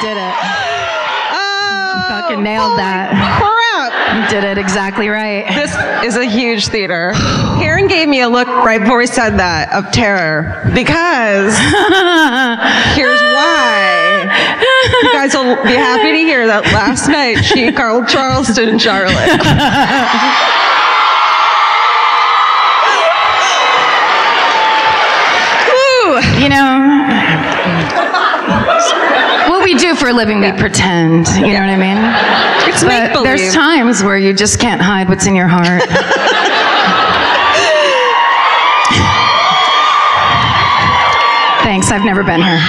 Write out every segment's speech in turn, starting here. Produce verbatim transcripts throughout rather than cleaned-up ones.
did it. Oh, Fucking nailed that. Crap. You did it exactly right. This is a huge theater. Karen gave me a look right before we said that of terror because here's why. You guys will be happy to hear that last night she called Charleston Charlotte. You know, what we do for a living, we pretend. You know what I mean? It's But make-believe. there's times where you just can't hide what's in your heart. Thanks, I've never been here.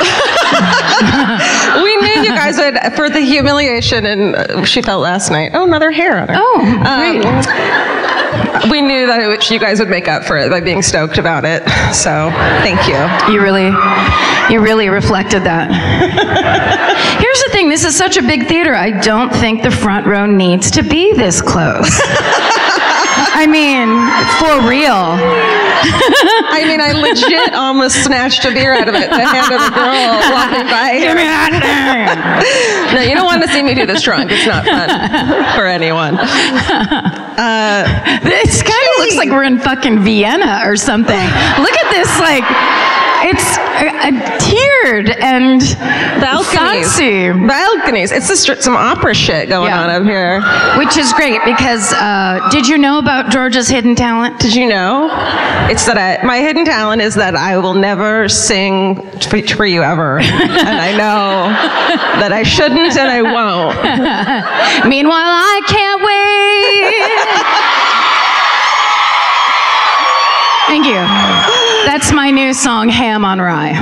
We knew you guys would, for the humiliation and uh, she felt last night. Oh, another hair on her. Oh, great. Um, we knew that it, you guys would make up for it by being stoked about it. So, thank you. You really, you really reflected that. Here's the thing, this is such a big theater, I don't think the front row needs to be this close. I mean, for real. I mean, I legit almost snatched a beer out of it, the hand of a girl walking by here. Give me that thing. No, you don't want to see me do this drunk. It's not fun for anyone. Uh, This kind of looks like we're in fucking Vienna or something. Look at this, like, it's uh, tiered and balconies. fancy. Balconies. It's just some opera shit going Yeah. on up here. Which is great because, uh, did you know about Georgia's hidden talent? Did you know? It's that I, my hidden talent is that I will never sing for, for you ever. And I know that I shouldn't and I won't. Meanwhile, I can't wait. Thank you. That's my new song, Ham on Rye.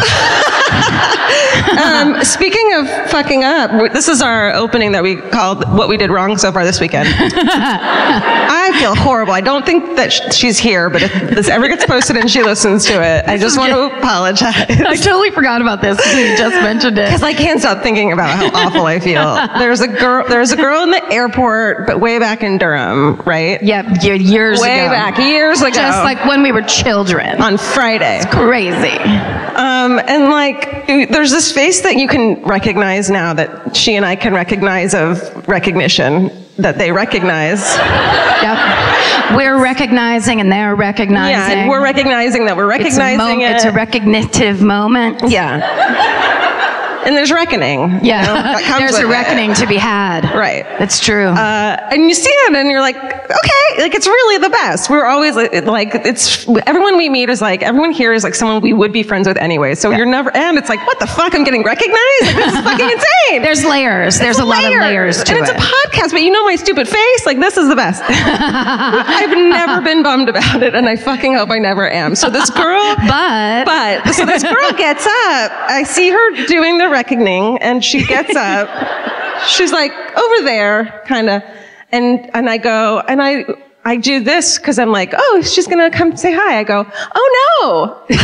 Um, speaking of fucking up, this is our opening that we called What We Did Wrong So Far This Weekend. I feel horrible. I don't think that sh- she's here, but if this ever gets posted and she listens to it, I just want to apologize. I totally forgot about this until you just mentioned it. Because I can't stop thinking about how awful I feel. There's a girl. There's a girl in the airport, but way back in Durham, right? Yep, y- years Way ago. back, years ago. Just like when we were children. on Friday. Crazy. Um, and like, there's this face that you can recognize now that she and I can recognize of recognition that they recognize. Yep. We're recognizing and they're recognizing. Yeah, and we're recognizing that we're It's a, recognizing mo- it. it's a recognitive moment. Yeah. And there's reckoning. Yeah. You know, that comes There's a with it. reckoning to be had. Right. That's true. Uh, and you see it and you're like, okay, like it's really the best. We're always like, like it's, everyone we meet is like, everyone here is like someone we would be friends with anyway. So Yeah. you're never, and it's like, what the fuck? I'm getting recognized? Like, this is fucking insane. There's layers. There's It's a lot of layers to and it's it. a podcast, but you know my stupid face? Like, this is the best. I've never been bummed about it, and I fucking hope I never am. So this girl, but, but, so this girl gets up. I see her doing the reckoning, and she gets up. She's like, over there, kind of. And, and I go, and I, I do this because I'm like, oh, she's going to come say hi. I go, oh no.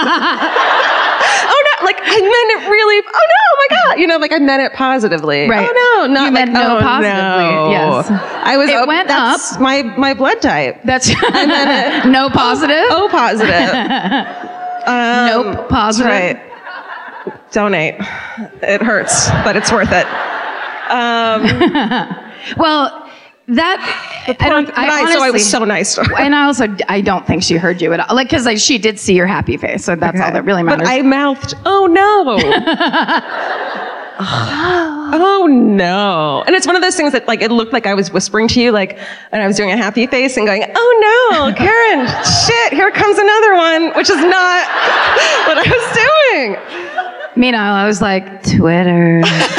Oh no, like I meant it really, oh no, oh my God. You know, like I meant it positively. Right. Oh no, not You like, meant no oh positively, no. yes. I was, It oh, went that's up. my, my blood type. That's I meant it. no positive. O positive. Um, Nope, positive. Right. Donate. It hurts, but it's worth it. Um, Well, that I don't. but I, I, honestly, so I was so nice to her. And I also, I don't think she heard you at all. Like, because like, she did see your happy face, so that's all that really matters. But I mouthed, oh no. Oh no. And it's one of those things that like, it looked like I was whispering to you, like, and I was doing a happy face and going, oh no, Karen, shit, here comes another one, which is not what I was doing. Meanwhile, I was like, Twitter.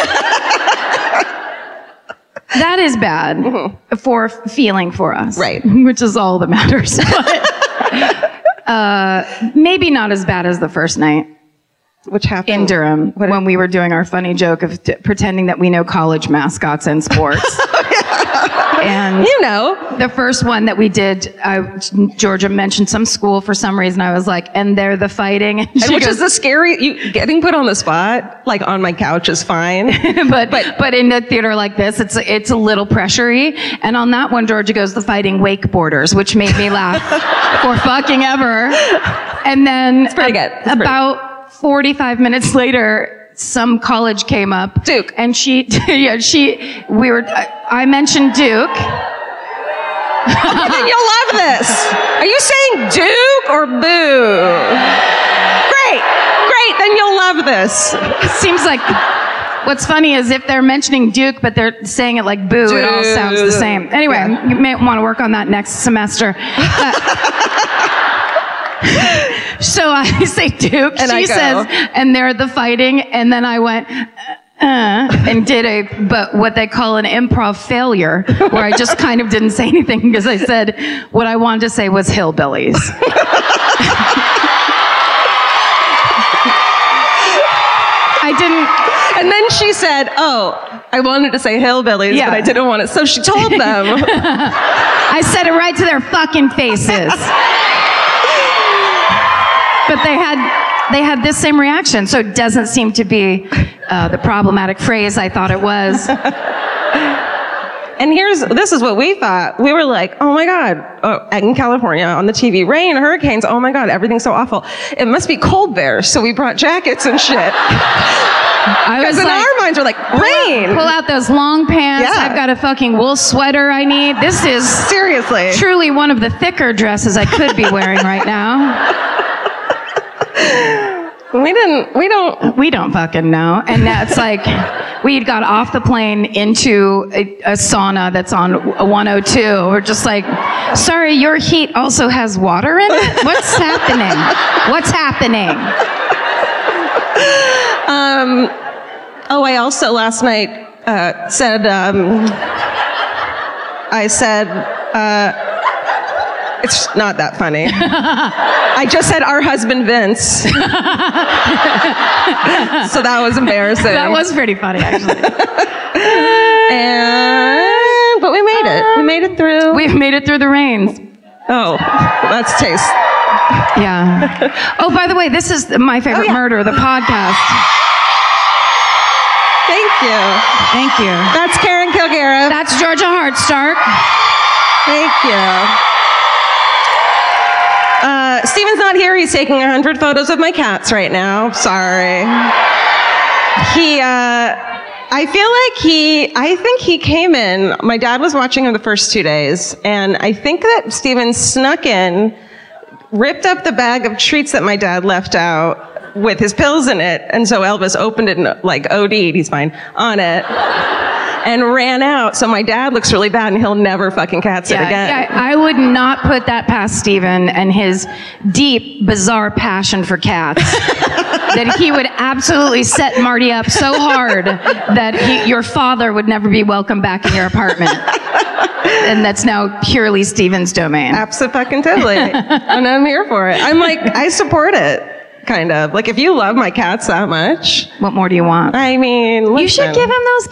That is bad mm-hmm. for feeling for us. Right. Which is all that matters. But, uh, maybe not as bad as the first night. Which happened In Durham, what when we were doing our funny joke of t- pretending that we know college mascots and sports. And you know, the first one that we did, I, Georgia mentioned some school for some reason. I was like, and they're the fighting. And and she which goes, is the scary, you, getting put on the spot, like on my couch is fine. but, but but in a theater like this, it's it's a little pressury. And on that one, Georgia goes the fighting wakeboarders, which made me laugh for fucking ever. And then pretty good. It's pretty- about forty-five minutes later, some college came up. Duke. And she, yeah, she, we were, I, I mentioned Duke. Okay, then you'll love this. Are you saying Duke or boo? Great, great, then you'll love this. Seems like, what's funny is if they're mentioning Duke, but they're saying it like boo, Dude. It all sounds the same. Anyway, yeah. You may want to work on that next semester. So I say Duke, and she says, and they're the fighting, and then I went, uh, and did a, but what they call an improv failure, where I just kind of didn't say anything because I said what I wanted to say was hillbillies. I didn't. And then she said, oh, I wanted to say hillbillies, yeah. but I didn't want it. So she told them. I said it right to their fucking faces. But they had they had this same reaction, so it doesn't seem to be uh, the problematic phrase I thought it was. And here's, this is what we thought. We were like, oh my God, oh, in California on the T V, rain, hurricanes, oh my God, everything's so awful. It must be cold there, so we brought jackets and shit. I was in like, our minds, we're like, rain. Pull out those long pants. Yeah. I've got a fucking wool sweater I need. This is seriously truly one of the thicker dresses I could be wearing right now. We didn't, we don't. We don't fucking know. And that's like, we got off the plane into a, a sauna that's on one oh two. We're just like, sorry, your heat also has water in it? What's happening? What's happening? Um, oh, I also last night uh, said, um, I said, uh, it's not that funny. I just said our husband Vince. So that was embarrassing. That was pretty funny, actually. And, but we made it. We made it through. We've made it through the rains. Oh, that's taste. Yeah. Oh, by the way, this is My Favorite oh, yeah. Murder, the podcast. Thank you. Thank you. That's Karen Kilgariff. That's Georgia Hardstark. Thank you. Uh, Steven's not here. He's taking a hundred photos of my cats right now. Sorry. He, uh, I feel like he, I think he came in, my dad was watching him the first two days, and I think that Steven snuck in, ripped up the bag of treats that my dad left out with his pills in it, and so Elvis opened it and like O D'd, he's fine, on it. And ran out. So my dad looks really bad and he'll never fucking cat sit yeah, again. Yeah, I would not put that past Steven and his deep, bizarre passion for cats. That he would absolutely set Marty up so hard that he, your father would never be welcome back in your apartment. And that's now purely Steven's domain. Absolutely. And I'm here for it. I'm like, I support it. Kind of. Like, if you love my cats that much. What more do you want? I mean, listen. You should give him those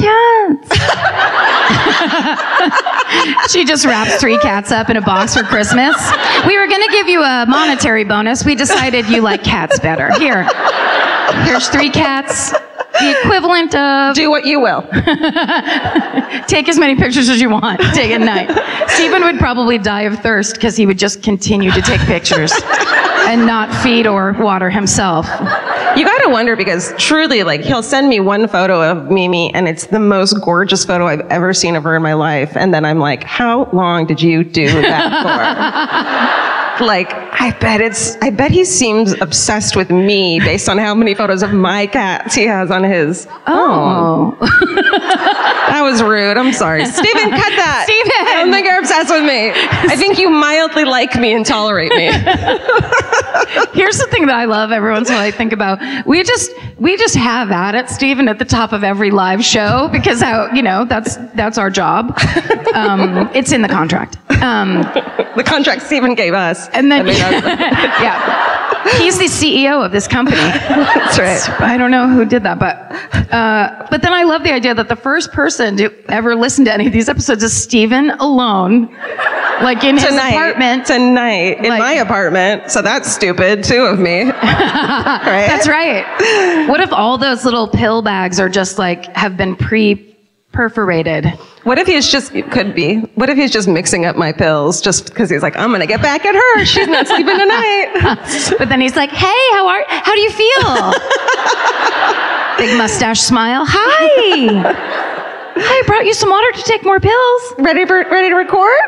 cats. She just wraps three cats up in a box for Christmas. We were going to give you a monetary bonus. We decided you like cats better. Here. Here's three cats. The equivalent of... Do what you will. Take as many pictures as you want. Take a night. Steven would probably die of thirst because he would just continue to take pictures and not feed or water himself. You gotta wonder, because truly, like, he'll send me one photo of Mimi and it's the most gorgeous photo I've ever seen of her in my life. And then I'm like, how long did you do that for? Like, I bet it's, I bet he seems obsessed with me based on how many photos of my cats he has on his. Oh. That was rude. I'm sorry. Steven, cut that. Steven! I don't think you're obsessed with me. I think you mildly like me and tolerate me. Here's the thing that I love every once in a while I think about. We just, we just have at it, Steven, at the top of every live show, because how, you know, that's, that's our job. Um, it's in the contract. Um, the contract Steven gave us. And then, yeah, he's the C E O of this company. That's right. I don't know who did that, but uh, but then I love the idea that the first person to ever listen to any of these episodes is Steven alone, like in his tonight, apartment. Tonight, in like, my apartment. So that's stupid, too, of me. Right? That's right. What if all those little pill bags are just like, have been pre-perforated? What if he's just, it could be, what if he's just mixing up my pills just because he's like, I'm going to get back at her. She's not sleeping tonight. But then he's like, hey, how are, how do you feel? Big mustache smile. Hi. Hi, I brought you some water to take more pills. Ready for ready to record?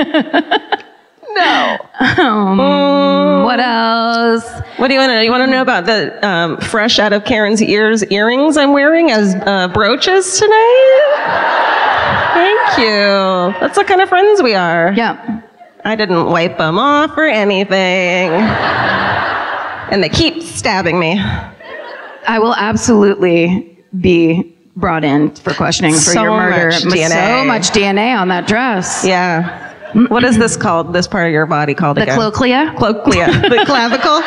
No. Um, Mm. What else? What do you want to know? You want to know about the um, fresh out of Karen's ears earrings I'm wearing as uh, brooches tonight? Thank you. That's the kind of friends we are. Yeah. I didn't wipe them off or anything. And they keep stabbing me. I will absolutely be brought in for questioning for So your murder. much D N A. So much D N A on that dress. Yeah. What is this called? This part of your body called The again? cochlea? Cochlea. The clavicle?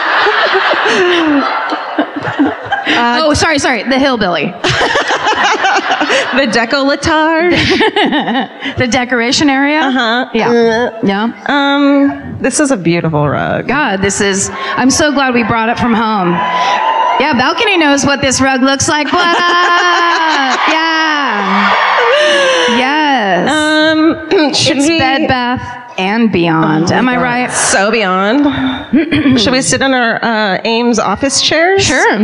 Uh, oh, sorry, sorry. The hillbilly. The décolletage? The decoration area? Uh-huh. Yeah. Uh, Yeah. Um, this is a beautiful rug. God, this is, I'm so glad we brought it from home. Yeah, Balcony knows what this rug looks like. What up? Yeah. Yes. Um, should It's we... Bed Bath and Beyond. Oh Am my I God. right? So beyond. Should we sit in our uh, Ames office chairs? Sure.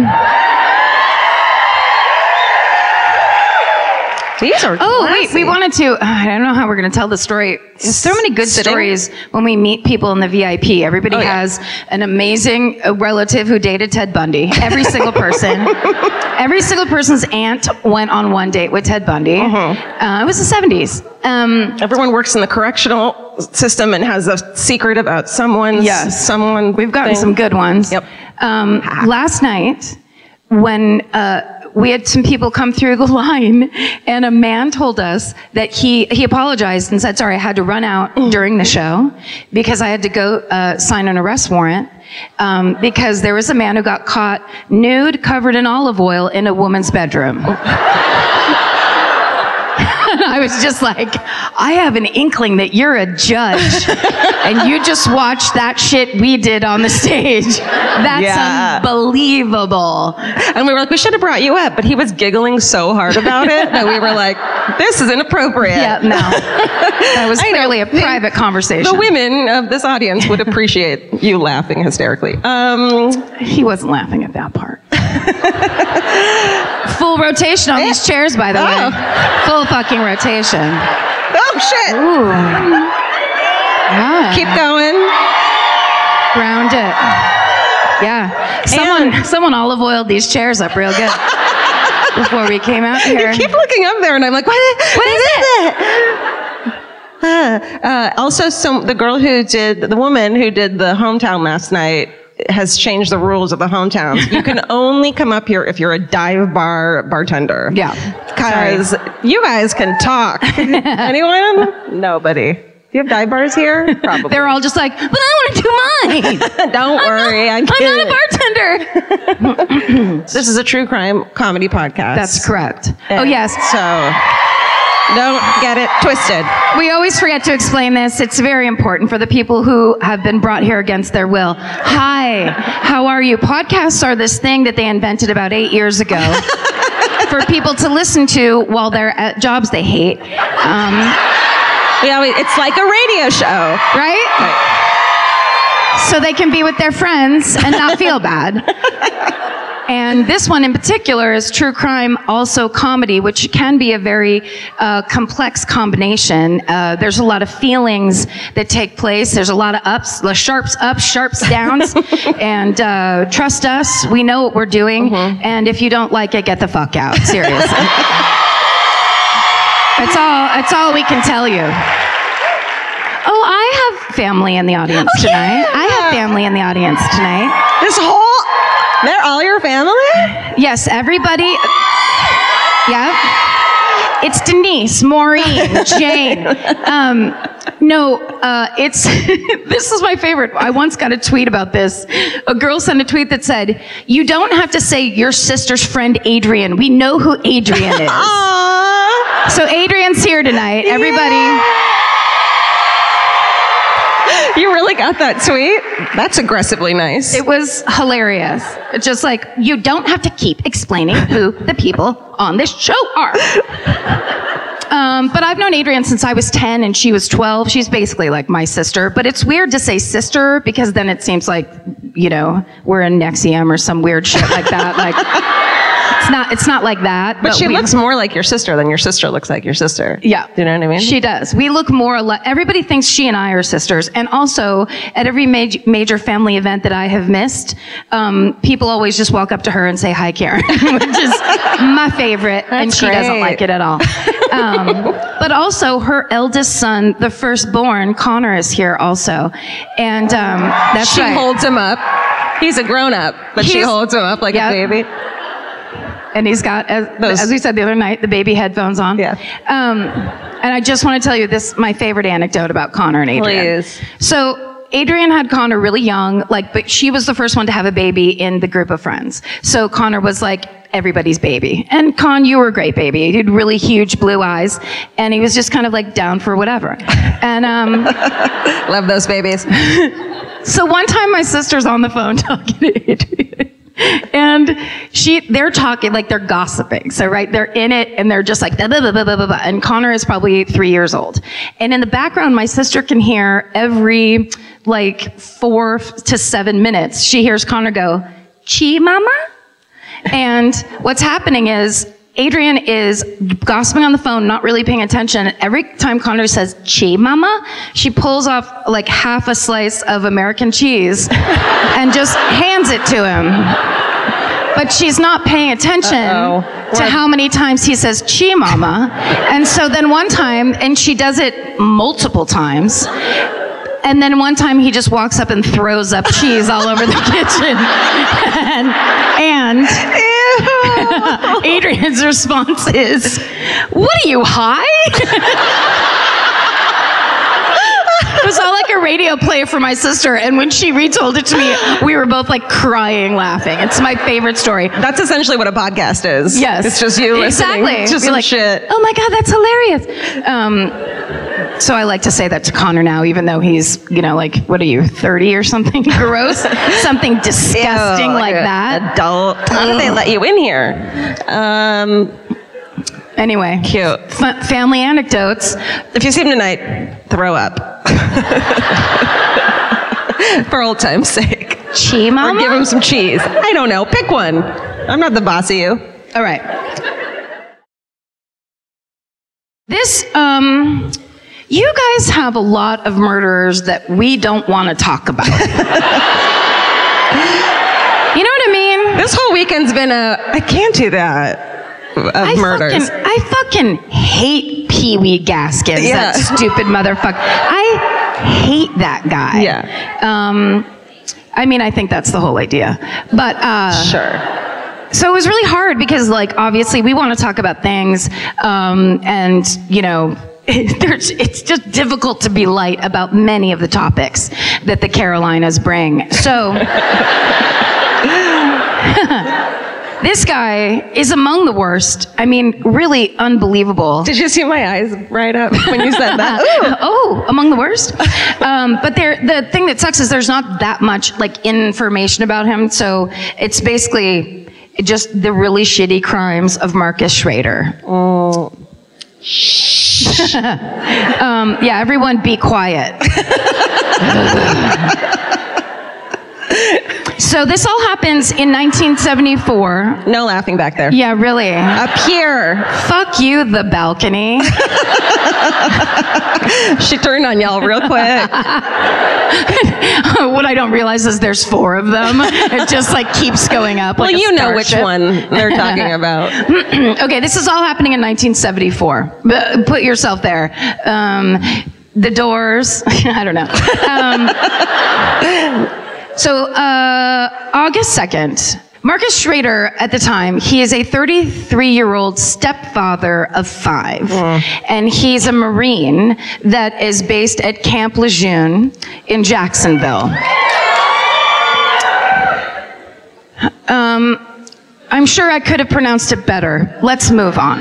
These are Oh, wait, classy. we wanted to, uh, I don't know how we're going to tell the story. There's so many good Sitting? stories when we meet people in the V I P. Everybody Oh, yeah. has an amazing uh, relative who dated Ted Bundy. Every single person. Every single person's aunt went on one date with Ted Bundy. Uh-huh. Uh, it was the seventies. Um, Everyone works in the correctional system and has a secret about someone's Yes. someone. We've gotten thing. some good ones. Yep. Um, last night, when uh, we had some people come through the line, and a man told us that he he apologized and said, "Sorry, I had to run out during the show because I had to go uh, sign an arrest warrant um, because there was a man who got caught nude, covered in olive oil, in a woman's bedroom." I was just like, I have an inkling that you're a judge and you just watched that shit we did on the stage. That's Yeah. unbelievable. And we were like, we should have brought you up, but he was giggling so hard about it that we were like, this is inappropriate. Yeah, no. That was I know. clearly a private conversation. The women of this audience would appreciate you laughing hysterically. Um, He wasn't laughing at that part. Full rotation on these chairs, by the Oh. way. Full fucking rotation. oh shit! Ooh. Yeah. Keep going. Ground it. Yeah. Someone someone olive oiled these chairs up real good before we came out here. You keep looking up there, and I'm like, what? What is it? Uh, uh, also, some the girl who did the woman who did the hometown last night has changed the rules of the hometowns. You can only come up here if you're a dive bar bartender. Yeah. Because you guys can talk. Anyone? Nobody. Do you have dive bars here? Probably. They're all just like, but I want to do mine. Don't worry. I'm, I'm kidding. not a bartender. This is a true crime comedy podcast. That's correct. Oh, And yes. So don't get it twisted. We always forget to explain this. It's very important for the people who have been brought here against their will. Hi, how are you? Podcasts are this thing that they invented about eight years ago for people to listen to while they're at jobs they hate. Um, We always, it's like a radio show. right? So they can be with their friends and not feel bad. And this one in particular is true crime, also comedy, which can be a very uh, complex combination. Uh, there's a lot of feelings that take place. There's a lot of ups, the sharps ups, sharps downs. And uh, trust us, we know what we're doing. Mm-hmm. And if you don't like it, get the fuck out. Seriously. That's all, that's all we can tell you. Oh, I have family in the audience Oh, tonight. yeah. I have family in the audience tonight. This whole, they're all your family? Yes, everybody. Yeah. It's Denise, Maureen, Jane. Um, no, uh, it's, this is my favorite. I once got a tweet about this. A girl sent a tweet that said, you don't have to say your sister's friend Adrian. We know who Adrian is. Aww. So Adrian's here tonight. Everybody. You really got that tweet? That's aggressively nice. It was hilarious. It's just like, you don't have to keep explaining who the people on this show are. Um, but I've known Adrienne since I was ten and she was twelve. She's basically like my sister. But it's weird to say sister because then it seems like, you know, we're in N X I V M or some weird shit like that. Like, it's not, it's not like that. But, but she we, looks more like your sister than your sister looks like your sister. Yeah. Do you know what I mean? She does. We look more or less, everybody thinks she and I are sisters. And also, at every major, major family event that I have missed, um, people always just walk up to her and say, hi, Karen, which is my favorite. That's and she great. doesn't like it at all. Um, but also, her eldest son, the firstborn, Connor, is here also. And um, that's she right. holds him up. He's a grown up, but He's, she holds him up like yeah. a baby. And he's got, as, Those, as we said the other night, the baby headphones on. Yeah. Um, and I just want to tell you this, my favorite anecdote about Connor and Adrian. Please. So Adrian had Connor really young, like, but she was the first one to have a baby in the group of friends. So Connor was like everybody's baby. And Con, you were a great baby. He had really huge blue eyes, and he was just kind of like down for whatever. And um, love those babies. So one time my sister's on the phone talking to Adrian. And she, they're talking, like they're gossiping. So, right, they're in it and they're just like, blah, blah, blah, blah, blah, blah. And Connor is probably three years old. And in the background, my sister can hear every like four to seven minutes, she hears Connor go, "Chi mama?" And what's happening is Adrian is gossiping on the phone, not really paying attention. Every time Connor says, "Chi mama," she pulls off like half a slice of American cheese and just hands it to him. But she's not paying attention Uh-oh. to how many times he says, "Chi mama." And so then one time, and she does it multiple times, and then one time he just walks up and throws up cheese all over the kitchen. and, and Adrian's response is, "What are you, high?" It was all like a radio play for my sister, and when she retold it to me, we were both like crying laughing. It's my favorite story. That's essentially what a podcast is. Yes. It's just you listening exactly. to some like, shit. Oh my God, that's hilarious. Um, so I like to say that to Connor now, even though he's, you know, like, what are you, thirty or something? Gross? Something disgusting Ew, like, like that. Adult. How did they let you in here? Um... Anyway, cute. F- family anecdotes. If you see him tonight, throw up. For old time's sake. Chi mama? Or give him some cheese. I don't know. Pick one. I'm not the boss of you. All right. This, um, you guys have a lot of murderers that we don't want to talk about. You know what I mean? This whole weekend's been a, I can't do that. Of I murders. Fucking, I fucking hate Pee Wee Gaskins, Yeah. that stupid motherfucker. I hate that guy. Yeah. Um, I mean, I think that's the whole idea. But, uh... Sure. So it was really hard because, like, obviously we want to talk about things, um, and, you know, there's, it's just difficult to be light about many of the topics that the Carolinas bring. So... This guy is among the worst. I mean, really unbelievable. Did you see my eyes right up when you said that? Oh, among the worst. Um, but there, the thing that sucks is there's not that much like information about him. So it's basically just the really shitty crimes of Marcus Schrader. Oh. um, yeah, everyone be quiet. So this all happens in nineteen seventy-four. No laughing back there. Yeah, really. Up here. Fuck you, the balcony. She turned on y'all real quick. What I don't realize is there's four of them. It just like keeps going up. Well, like you know which starship. one they're talking about. Okay, this is all happening in nineteen seventy-four. But put yourself there. Um, the Doors. I don't know. Um, So, uh, August second, Marcus Schrader, at the time, he is a thirty-three-year-old stepfather of five. Mm. And he's a Marine that is based at Camp Lejeune in Jacksonville. Um, I'm sure I could have pronounced it better. Let's move on.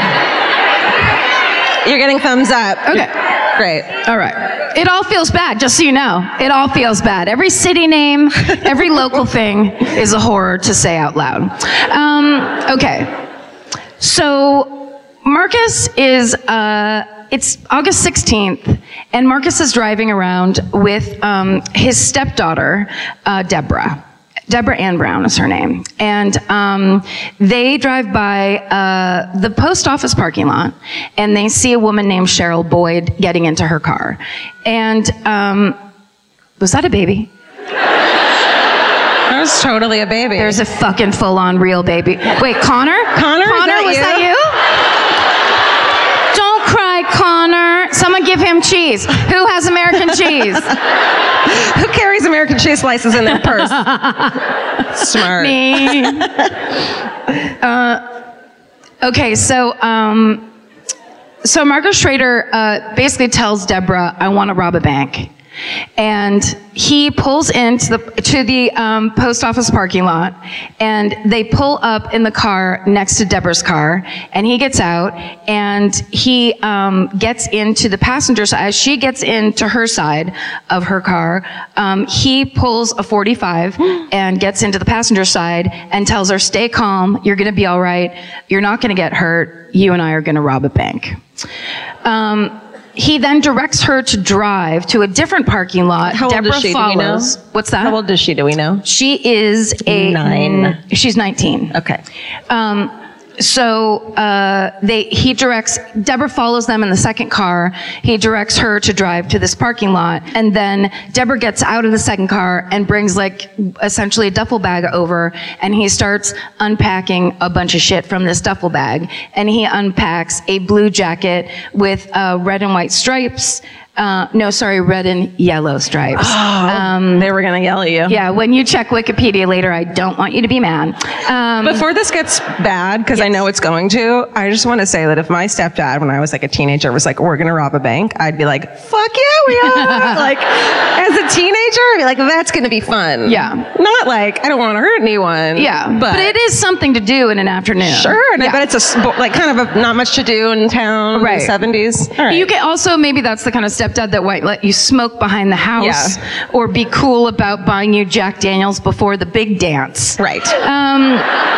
You're getting thumbs up. Okay. Great. All right. It all feels bad, just so you know. It all feels bad. Every city name, every local thing is a horror to say out loud. Um, okay. So Marcus is, uh, it's August sixteenth, and Marcus is driving around with um, his stepdaughter, uh, Deborah. Deborah Ann Brown is her name. And um, they drive by uh, the post office parking lot, and they see a woman named Cheryl Boyd getting into her car. And um, was that a baby? That was totally a baby. There's a fucking full-on real baby. Wait, Connor? Connor, Connor, is that was you? that you? Don't cry, Connor. Someone give him cheese. Who has American cheese? Who carries American cheese slices in their purse? Smart. Me. uh, okay, so um, so Marcus Schrader uh, basically tells Deborah, "I want to rob a bank." And he pulls into the to the um, post office parking lot, and they pull up in the car next to Deborah's car, and he gets out, and he um, gets into the passenger side. As she gets into her side of her car, um, he pulls a forty-five and gets into the passenger side and tells her, "Stay calm. You're going to be all right. You're not going to get hurt. You and I are going to rob a bank." Um, He then directs her to drive to a different parking lot. How old Deborah is she? follows. Do we know? What's that? How old is she? Do we know? She is a Nine. She's nineteen. Okay. Um, so uh, they he directs Deborah follows them in the second car. He directs her to drive to this parking lot, and then Deborah gets out of the second car and brings like essentially a duffel bag over, and he starts unpacking a bunch of shit from this duffel bag. And he unpacks a blue jacket with uh, red and white stripes. Uh, no, sorry, red and yellow stripes. Oh, um, they were going to yell at you. Yeah, when you check Wikipedia later, I don't want you to be mad. Um, Before this gets bad, because yes. I know it's going to, I just want to say that if my stepdad, when I was like a teenager, was like, we're going to rob a bank, I'd be like, fuck yeah, we are. Like, as a teenager, I'd be like, that's going to be fun. Yeah. Not like, I don't want to hurt anyone. Yeah, But, but it is something to do in an afternoon. Sure, and yeah. I bet it's a, sp- like, kind of a, not much to do in town Right. in the seventies. All right. You can also, maybe that's the kind of stepdad that might let you smoke behind the house, Yeah. or be cool about buying you Jack Daniels before the big dance. Right. Um,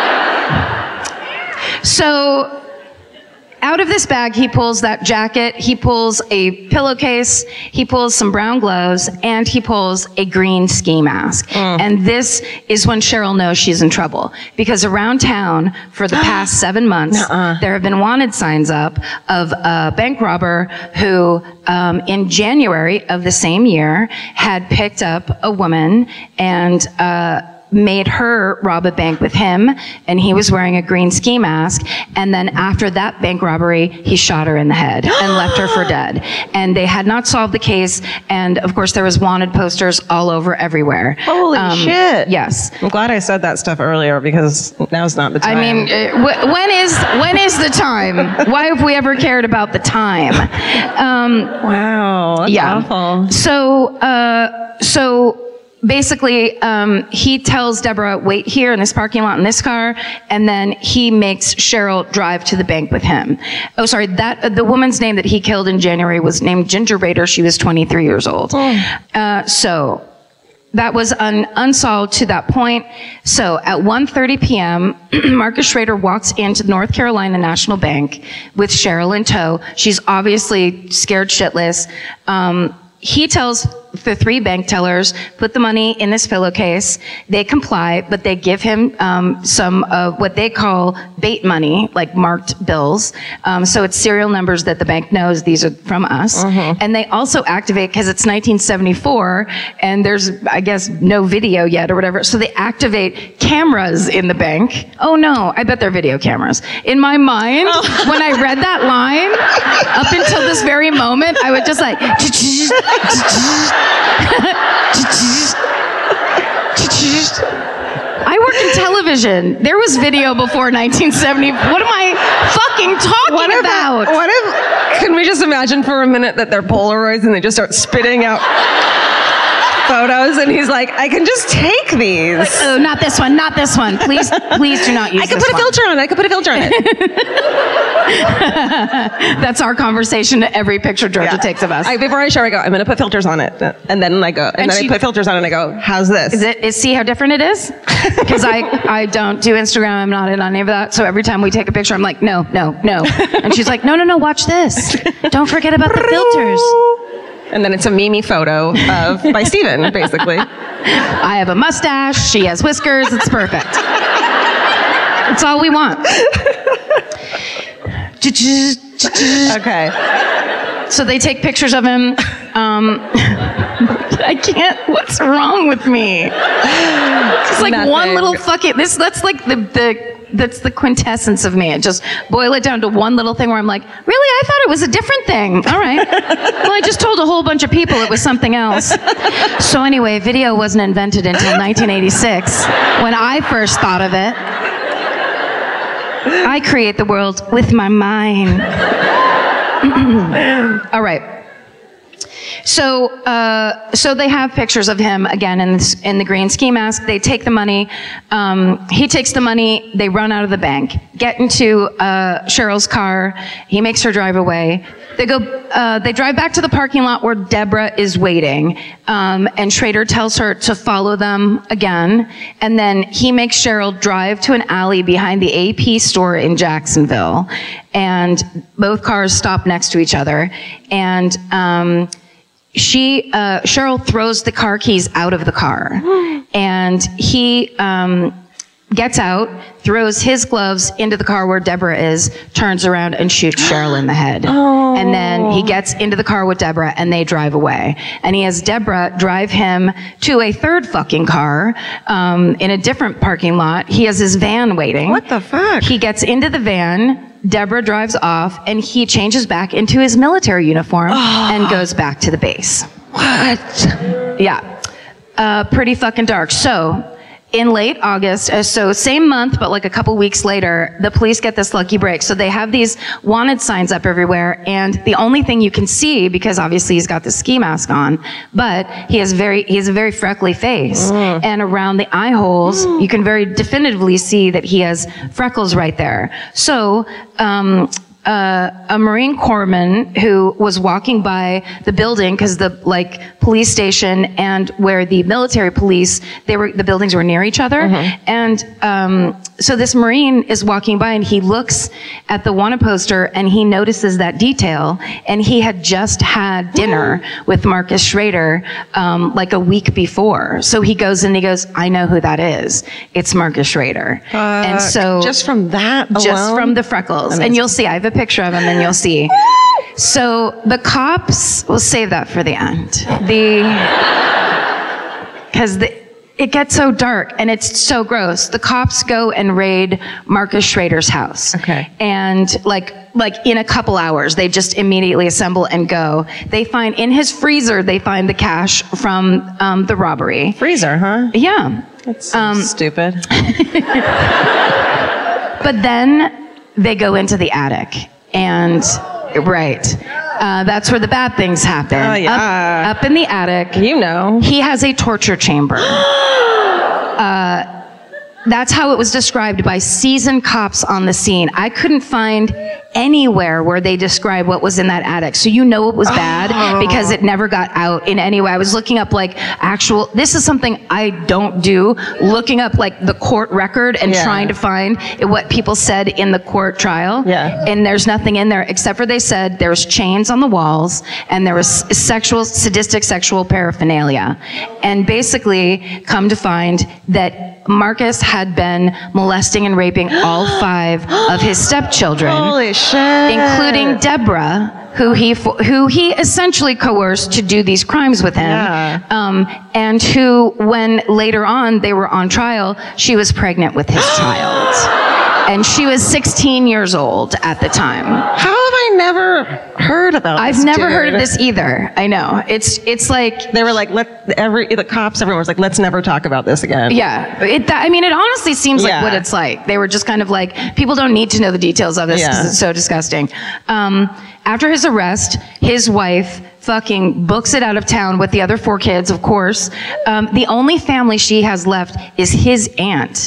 so out of this bag, he pulls that jacket, he pulls a pillowcase, he pulls some brown gloves, and he pulls a green ski mask. Mm. And this is when Cheryl knows she's in trouble. Because around town, for the past seven months, Nuh-uh. there have been wanted signs up of a bank robber who, um, in January of the same year, had picked up a woman and, uh, made her rob a bank with him, and he was wearing a green ski mask. And then after that bank robbery, he shot her in the head and left her for dead. And they had not solved the case. And of course, there was wanted posters all over everywhere. Holy Um, shit. Yes. I'm glad I said that stuff earlier, because now's not the time. I mean, uh, wh- when is when is the time? Why have we ever cared about the time? Um, wow, that's yeah. awful. So, uh, so basically, um, he tells Deborah, wait here in this parking lot in this car, and then he makes Cheryl drive to the bank with him. Oh, sorry, that uh, the woman's name that he killed in January was named Ginger Rader. She was twenty-three years old. Oh. Uh, so that was un- unsolved to that point. So at one thirty p.m., Marcus Schrader walks into North Carolina National Bank with Cheryl in tow. She's obviously scared shitless. Um, he tells the three bank tellers, put the money in this pillowcase. They comply, but they give him um, some of what they call bait money, like marked bills. Um, so it's serial numbers that the bank knows these are from us. Mm-hmm. And they also activate, because it's nineteen seventy-four, and there's, I guess, no video yet or whatever. So they activate cameras in the bank. Oh no, I bet they're video cameras. In my mind, Oh. when I read that line, up until this very moment, I would just like, I work in television. There was video before nineteen seventy. What am I fucking talking What if, about? what if, can we just imagine for a minute that they're Polaroids and they just start spitting out photos, and he's like, I can just take these. Like, oh, not this one, not this one. Please, please do not use I can this put a one. filter on it. I can put a filter on it. That's our conversation to every picture Georgia Yeah. takes of us. I, before I show, I go, I'm going to put filters on it. And then I go, and, And then she- I put filters on it and I go, how's this? Is it, is, see how different it is? Because I, I don't do Instagram. I'm not in on any of that. So every time we take a picture, I'm like, no, no, no. And she's like, no, no, no, watch this. Don't forget about the filters. And then it's a Mimi photo of by Steven, basically. I have a mustache. She has whiskers. It's perfect. It's all we want. Okay. So they take pictures of him. Um, I can't. What's wrong with me? It's like Nothing. one little fucking. This. That's like the the. That's the quintessence of me. Just boil it down to one little thing where I'm like, really? I thought it was a different thing. All right. Well, I just told a whole bunch of people it was something else. So anyway, video wasn't invented until nineteen eighty-six when I first thought of it. I create the world with my mind. All right. So, uh, so they have pictures of him again in, this, in the green ski mask. They take the money. Um, he takes the money. They run out of the bank, get into uh, Cheryl's car. He makes her drive away. They go. Uh, they drive back to the parking lot where Deborah is waiting, um, and Schrader tells her to follow them again. And then he makes Cheryl drive to an alley behind the A P store in Jacksonville, and both cars stop next to each other. And um, She, uh, Cheryl throws the car keys out of the car, and he um, gets out, throws his gloves into the car where Deborah is, turns around and shoots Cheryl in the head. Oh. And then he gets into the car with Deborah, and they drive away. And he has Deborah drive him to a third fucking car um, in a different parking lot. He has his van waiting. What the fuck? He gets into the van. Deborah drives off, and he changes back into his military uniform oh. and goes back to the base. What? Yeah. Uh, pretty fucking dark. So, in late August, uh, so same month, but like a couple weeks later, the police get this lucky break. So they have these wanted signs up everywhere, and the only thing you can see, because obviously he's got the ski mask on, but he has very, he has a very freckly face. Mm. And around the eye holes, mm. you can very definitively see that he has freckles right there. So, um, Uh, a Marine corpsman who was walking by the building, because the like police station and where the military police, they were the buildings were near each other, mm-hmm. and um, so this Marine is walking by and he looks at the wanted poster and he notices that detail, and he had just had dinner with Marcus Schrader um, like a week before. So he goes and he goes, I know who that is. It's Marcus Schrader. Uh, and so just from that alone? Just from the freckles. Amazing. And you'll see, I have a picture of him and you'll see. So the cops, we'll save that for the end. The, because the, it gets so dark and it's so gross. The cops go and raid Marcus Schrader's house. Okay. And like, like in a couple hours, they just immediately assemble and go. They find in his freezer, they find the cash from um, the robbery. Freezer, huh? Yeah. That's so um, stupid. But then they go into the attic, and right, uh, that's where the bad things happen. Oh yeah. Up, up in the attic, you know, he has a torture chamber. uh, that's how it was described by seasoned cops on the scene. I couldn't find anywhere where they describe what was in that attic. So you know it was bad oh. because it never got out in any way. I was looking up like actual, this is something I don't do, looking up like the court record and yeah. trying to find what people said in the court trial. Yeah. And there's nothing in there except for they said there was chains on the walls and there was sexual, sadistic sexual paraphernalia. And basically come to find that Marcus had been molesting and raping all five of his stepchildren. Holy shit. Including Deborah, who he who he essentially coerced to do these crimes with him. Yeah. Um, and who, when later on they were on trial, she was pregnant with his child. And she was sixteen years old at the time. How have I never heard about this? I've never dude? heard of this either. I know. It's it's like they were like, let every the cops, everyone was like, let's never talk about this again. Yeah. It, I mean, it honestly seems yeah. like what it's like. They were just kind of like, people don't need to know the details of this because yeah. it's so disgusting. Um, after his arrest, his wife fucking books it out of town with the other four kids, of course. Um, the only family she has left is his aunt.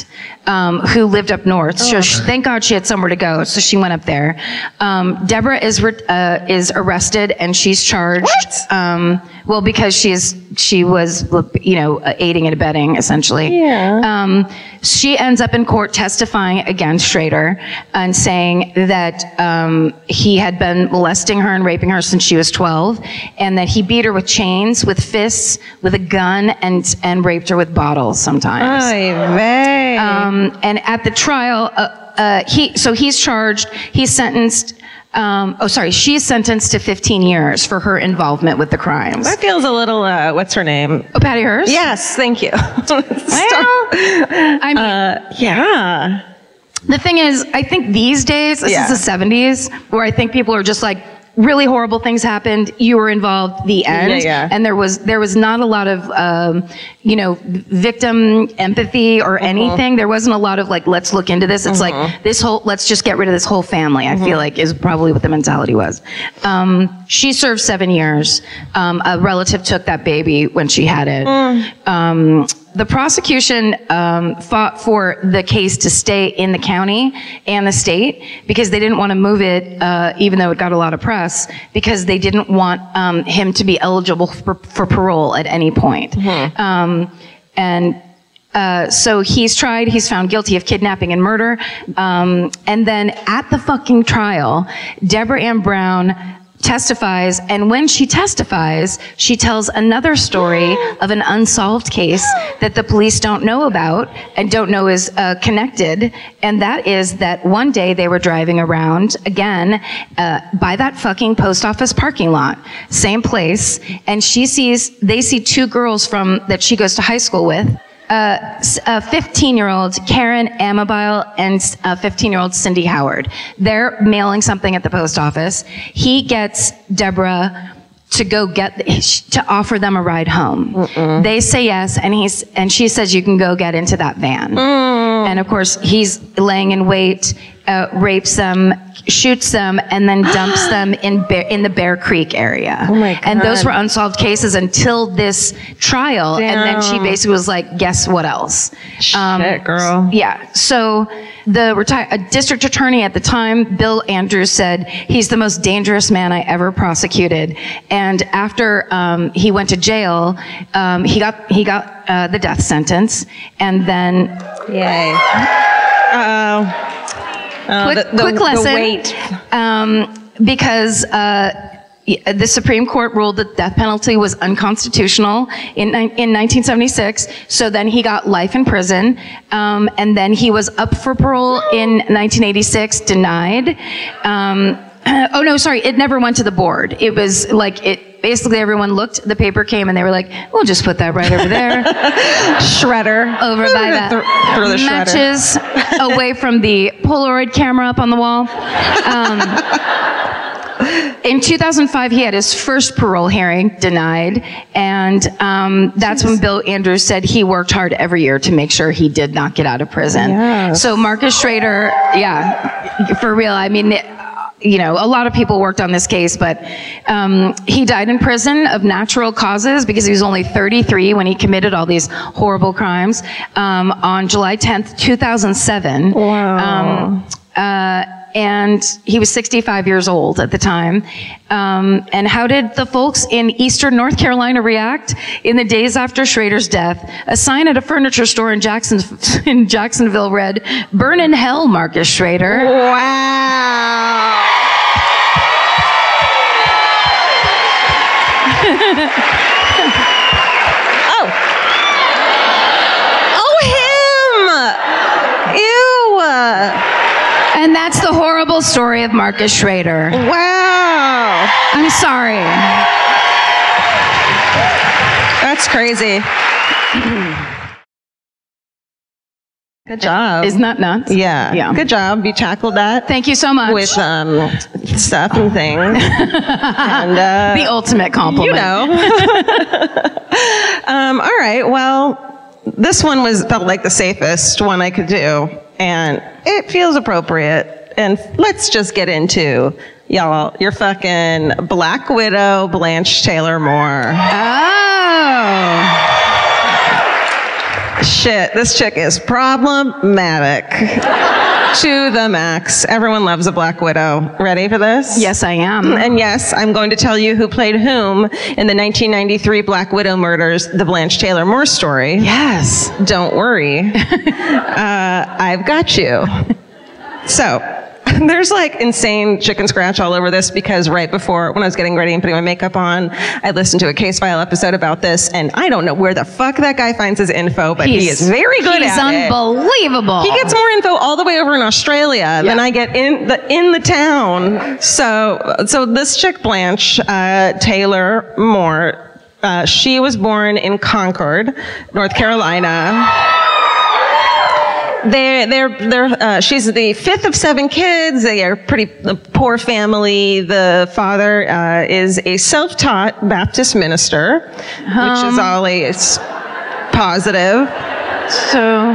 um, who lived up north. So she, thank God she had somewhere to go, so she went up there. Um, Deborah is re- uh, is arrested and she's charged. What? Um, well, because she is she was you know aiding and abetting essentially. Yeah. Um, she ends up in court testifying against Schrader and saying that um, he had been molesting her and raping her since she was twelve, and that he beat her with chains, with fists, with a gun, and and raped her with bottles sometimes. Ay, vey. Um, and at the trial, uh, uh, he so he's charged. He's sentenced. Um, oh, sorry. She's sentenced to fifteen years for her involvement with the crimes. That feels a little, uh, what's her name? Oh, Patty Hearst? Yes, thank you. Well, I mean, uh, yeah. the thing is, I think these days, this Yeah. is the seventies, where I think people are just like, really horrible things happened, you were involved, the end. Yeah, yeah. And there was there was not a lot of, um, you know, victim empathy or anything. There wasn't a lot of like, let's look into this. It's like, this whole, let's just get rid of this whole family, I feel like is probably what the mentality was. Um, she served seven years. Um, a relative took that baby when she had it. Um, the prosecution um, fought for the case to stay in the county and the state because they didn't want to move it, uh, even though it got a lot of press, because they didn't want um, him to be eligible for, for parole at any point. Um, and uh, so he's tried, he's found guilty of kidnapping and murder. Um, and then at the fucking trial, Deborah Ann Brown testifies, and when she testifies, she tells another story of an unsolved case that the police don't know about and don't know is uh, connected, and that is that one day they were driving around again uh, by that fucking post office parking lot, same place, and she sees, they see two girls from that she goes to high school with. Uh, a fifteen-year-old Karen Amabile and a fifteen-year-old Cindy Howard. They're mailing something at the post office. He gets Deborah to go get, to offer them a ride home. Mm-mm. They say yes, and he's, and she says, you can go get into that van. Mm. And of course, he's laying in wait, uh, rapes them, shoots them, and then dumps them in Bear, in the Bear Creek area. Oh my God. And those were unsolved cases until this trial. Damn. And then she basically was like, guess what else? Shit, girl. Yeah. So the reti- a district attorney at the time, Bill Andrews, said, he's the most dangerous man I ever prosecuted. And after um, he went to jail, um, he got he got uh, the death sentence. And then... Yay. Uh-oh. Uh, quick, the, the, quick lesson. The wait. Um, because uh, the Supreme Court ruled that death penalty was unconstitutional in in nineteen seventy-six. So then he got life in prison, um, and then he was up for parole in nineteen eighty-six, denied. Um, oh no, sorry, it never went to the board. It was like it. Basically, everyone looked, the paper came, and they were like, we'll just put that right over there. Shredder. Over by that. Th- throw the shredder. Matches away from the Polaroid camera up on the wall. Um, in two thousand five, he had his first parole hearing denied, and um, that's Jeez. when Bill Andrews said he worked hard every year to make sure he did not get out of prison. Yes. So Marcus Schrader, yeah, for real, I mean, you know, a lot of people worked on this case, but um, he died in prison of natural causes because he was only thirty-three when he committed all these horrible crimes um, on July tenth, two thousand seven. Wow. Um, uh, and he was sixty-five years old at the time. Um, and how did the folks in eastern North Carolina react in the days after Schrader's death? A sign at a furniture store in, Jackson, in Jacksonville read, "Burn in hell, Marcus Schrader." Wow. oh. Oh, him! Ew! And that's the horrible story of Marcus Schrader. Wow. I'm sorry. That's crazy. Good job. Isn't that nuts? Yeah. Yeah. Good job. You tackled that. Thank you so much. With um, stuff and things. and, uh, the ultimate compliment. You know. um, all right. Well, this one was felt like the safest one I could do. And it feels appropriate. And let's just get into, y'all, your fucking Black Widow, Blanche Taylor Moore. Oh. shit, this chick is problematic to the max. Everyone loves a Black Widow. Ready for this? Yes, I am. And yes, I'm going to tell you who played whom in the nineteen ninety-three Black Widow murders, the Blanche Taylor Moore story. Yes. Don't worry. uh, I've got you. So, there's like insane chicken scratch all over this because right before, when I was getting ready and putting my makeup on, I listened to a Case File episode about this, and I don't know where the fuck that guy finds his info, but He's, he is very good he's at it. He's unbelievable. He gets more info all the way over in Australia yeah. than I get in the in the town. So, so this chick Blanche uh, Taylor Moore, uh, she was born in Concord, North Carolina. They're, they're, they're, uh, she's the fifth of seven kids. They are pretty a poor family. The father uh, is a self-taught Baptist minister, um, which is always positive. So,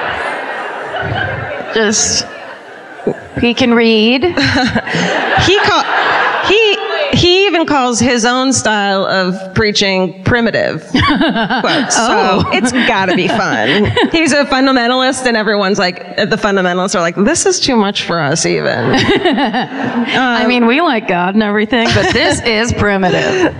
just, he can read. he call, he he even calls his own style of preaching primitive. Quotes. Oh. So it's gotta be fun. He's a fundamentalist, and everyone's like, the fundamentalists are like, this is too much for us even. um, I mean, we like God and everything, but this is primitive.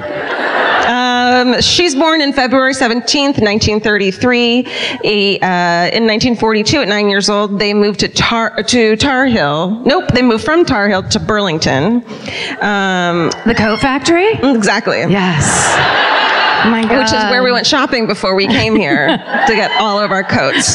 Um, she's born in February seventeenth, nineteen thirty-three. A, uh, in nineteen forty-two, at nine years old, they moved to Tar, to Tar Hill. Nope, they moved from Tar Hill to Burlington. Um, the coat factory? Exactly. Yes. Oh my God. Which is where we went shopping before we came here to get all of our coats.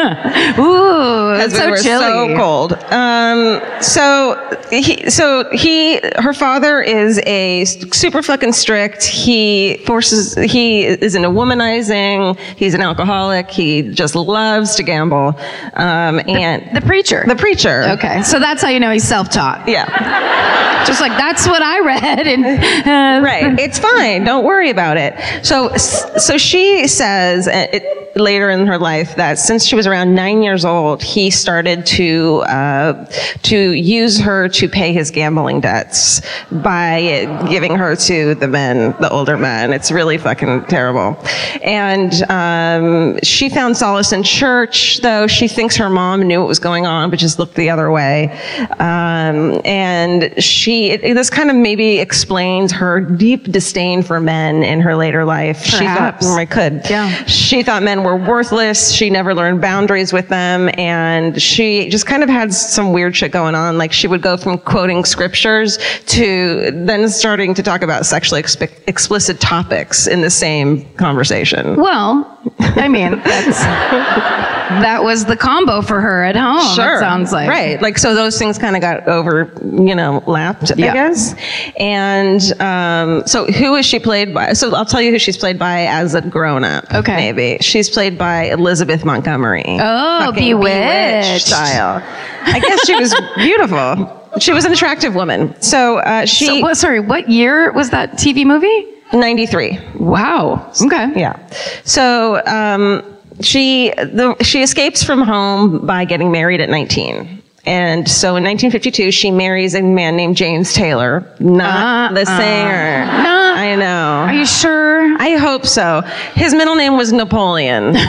Ooh, it's we so were chilly. So cold. Um, so he, so he, her father is a super fucking strict. He forces. He is into womanizing. He's an alcoholic. He just loves to gamble. Um, and the, the preacher. The preacher. Okay, so that's how you know he's self-taught. Yeah. Just like that's what I read. And uh, right, it's fine. Don't worry about it. So, so she says it, later in her life that since she was around nine years old, he started to uh, to use her to pay his gambling debts by giving her to the men, the older men. It's really fucking terrible. And um, she found solace in church, though she thinks her mom knew what was going on, but just looked the other way. Um, and she, it, this kind of maybe explains her deep disdain for men in her later life. Perhaps. She thought, I could. Yeah. She thought men were worthless. She never learned boundaries with them. And she just kind of had some weird shit going on. Like she would go from quoting scriptures to then starting to talk about sexually exp- explicit topics in the same conversation. Well, I mean, that's, that was the combo for her at home, Sure. it sounds like. Right. Like, so those things kind of got over, you know, lapped, Yeah. I guess. And um, so who is she played by? So I'll tell you who she's played by as a grown-up. Okay. Maybe. She's played by Elizabeth Montgomery. Oh, Fucking Bewitched. style. I guess she was beautiful. She was an attractive woman. So uh, she... So, what, sorry, what year was that T V movie? ninety-three. Wow. Okay. Yeah. So um, she the, she escapes from home by getting married at nineteen. And so in nineteen fifty-two, she marries a man named James Taylor, not Uh, the uh, singer. no. I know. Are you sure? I hope so. His middle name was Napoleon, which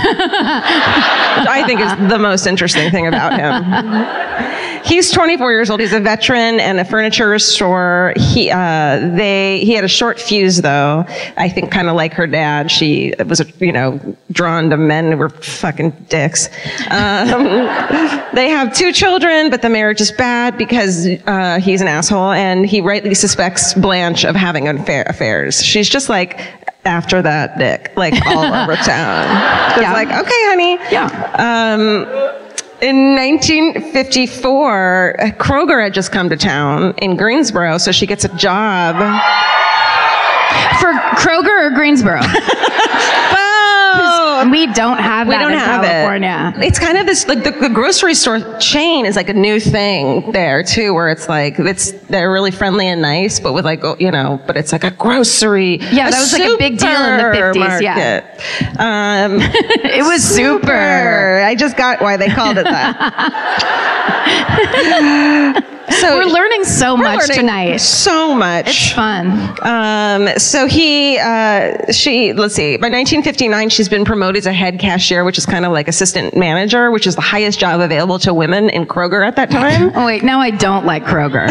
I think is the most interesting thing about him. He's twenty-four years old. He's a veteran and a furniture store. He uh, they he had a short fuse though. I think kind of like her dad. She was you know drawn to men who were fucking dicks. Um, they have two children, but the marriage is bad because uh, he's an asshole and he rightly suspects Blanche of having affair- affairs. She's just like after that dick, like all over town. It's Yeah. like, okay, honey. Yeah. Um, in nineteen fifty-four, Kroger had just come to town in Greensboro, so she gets a job. For Kroger or Greensboro? Oh, We don't have we that don't in have California. it. It's kind of this, like the, the grocery store chain is like a new thing there too, where it's like, it's, they're really friendly and nice, but with like, you know, but it's like a grocery. Yeah, that was like a big deal in the fifties, yeah. supermarket. Um, It was super. I just got why they called it that. So we're learning so we're much learning tonight. So much. It's fun. Um, so he, uh, she, let's see, by nineteen fifty-nine, she's been promoted to head cashier, which is kind of like assistant manager, which is the highest job available to women in Kroger at that time. Oh, wait, now I don't like Kroger.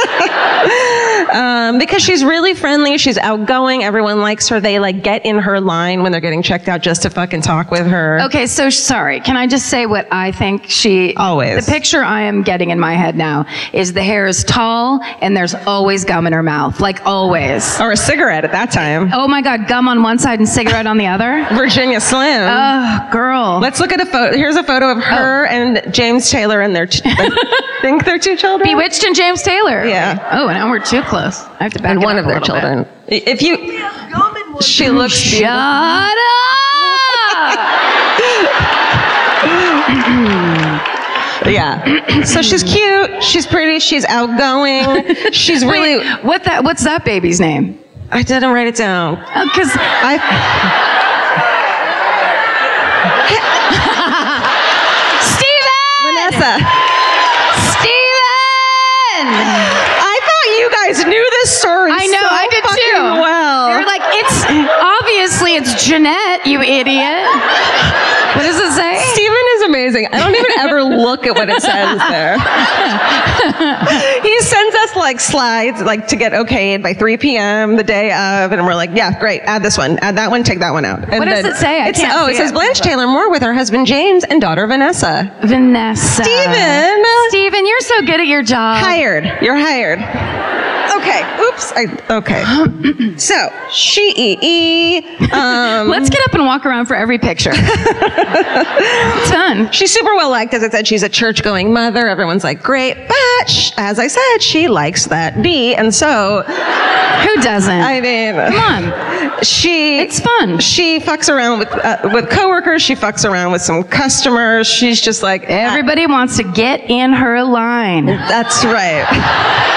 Um, because she's really friendly, she's outgoing, everyone likes her. They like get in her line when they're getting checked out just to fucking talk with her. Okay, so sorry. Can I just say what I think she... Always. The picture I am getting in my head now is the hair is tall and there's always gum in her mouth. Like always. Or a cigarette at that time. Oh my God, gum on one side and cigarette on the other? Virginia Slim. Oh, girl. Let's look at a photo. Here's a photo of her oh. and James Taylor and their, t- I think they're two children. Bewitched and James Taylor. Yeah. Oh, now we're too close. I have to back and it one up of a their little children. Bit. If you, she looks Shut beautiful. up. Yeah. So she's cute. She's pretty. She's outgoing. She's really. Wait, what that? What's that baby's name? I didn't write it down. Because oh, I. Steven. Vanessa. Steven. I thought you guys knew this story. I know. So I did fucking too. Well, you're like it's obviously it's Jeanette. You idiot. What does it say? Steven is amazing. I don't even ever look at what it says there. He sends us like slides, like to get okayed by three p.m. the day of, and we're like, yeah, great, add this one, add that one, take that one out. And what does then it say? I it's, can't oh, see it says it. Blanche Taylor Moore with her husband James and daughter Vanessa. Vanessa. Steven. Steven, you're so good at your job. Hired. You're hired. Okay. Oops. I, okay. So she e um, Let's get up and walk around for every picture. It's fun. She's super well liked. As I said, she's a church-going mother. Everyone's like, great. But sh- as I said, she likes that D. And so... Who doesn't? I mean... Come on. She... It's fun. She fucks around with uh, with coworkers. She fucks around with some customers. She's just like... Everybody ah. wants to get in her line. That's right.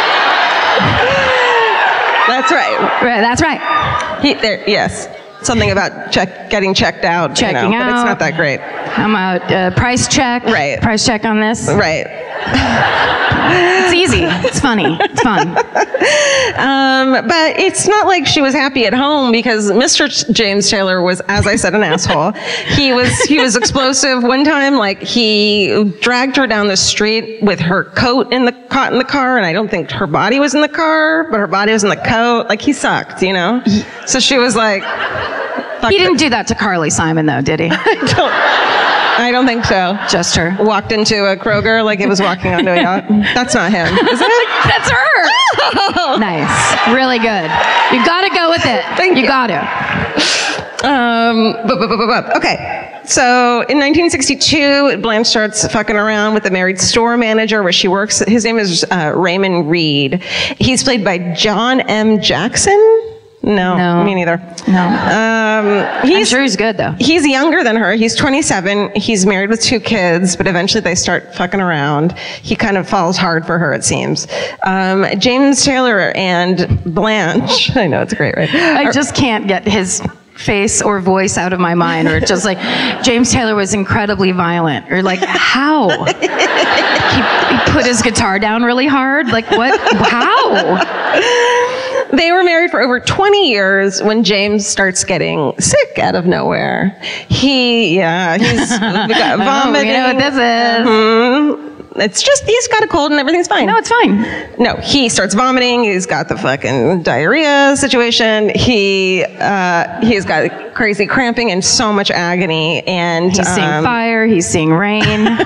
That's right. Right, that's right. He, there, yes. Something about check, getting checked out. Checking you know, out. But it's not that great. I'm out. Uh, price check. Right. Price check on this. Right. It's easy. It's funny. It's fun. Um, but it's not like she was happy at home because Mister James Taylor was, as I said, an asshole. He was he was explosive. One time, like he dragged her down the street with her coat in the caught in the car, and I don't think her body was in the car, but her body was in the coat. Like he sucked, you know. So she was like, he didn't do that to Carly Simon, though, did he? I don't. I don't think so. Just her. Walked into a Kroger like it was walking onto a yacht. That's not him, is it? That's her. Oh. Nice. Really good. You got to go with it. Thank you. You got to. Um, bu- bu- bu- bu- bu- okay. So in nineteen sixty-two, Blanche starts fucking around with the married store manager where she works. His name is uh, Raymond Reed. He's played by John M. Jackson. No, no, me neither. No. Um, he's, I'm sure he's good, though. He's younger than her. He's twenty-seven. He's married with two kids, but eventually they start fucking around. He kind of falls hard for her, it seems. Um, James Taylor and Blanche, I know, it's great, right? I just can't get his face or voice out of my mind, or just like, James Taylor was incredibly violent, or like, how? he, he put his guitar down really hard? Like, what? How? They were married for over twenty years when James starts getting sick out of nowhere. He, yeah, he's got vomiting. Oh, you know what this is. Mm-hmm. It's just, he's got a cold and everything's fine. No, it's fine. No, he starts vomiting. He's got the fucking diarrhea situation. He, uh, he's got crazy cramping and so much agony. And he's seeing um, fire. He's seeing rain. No,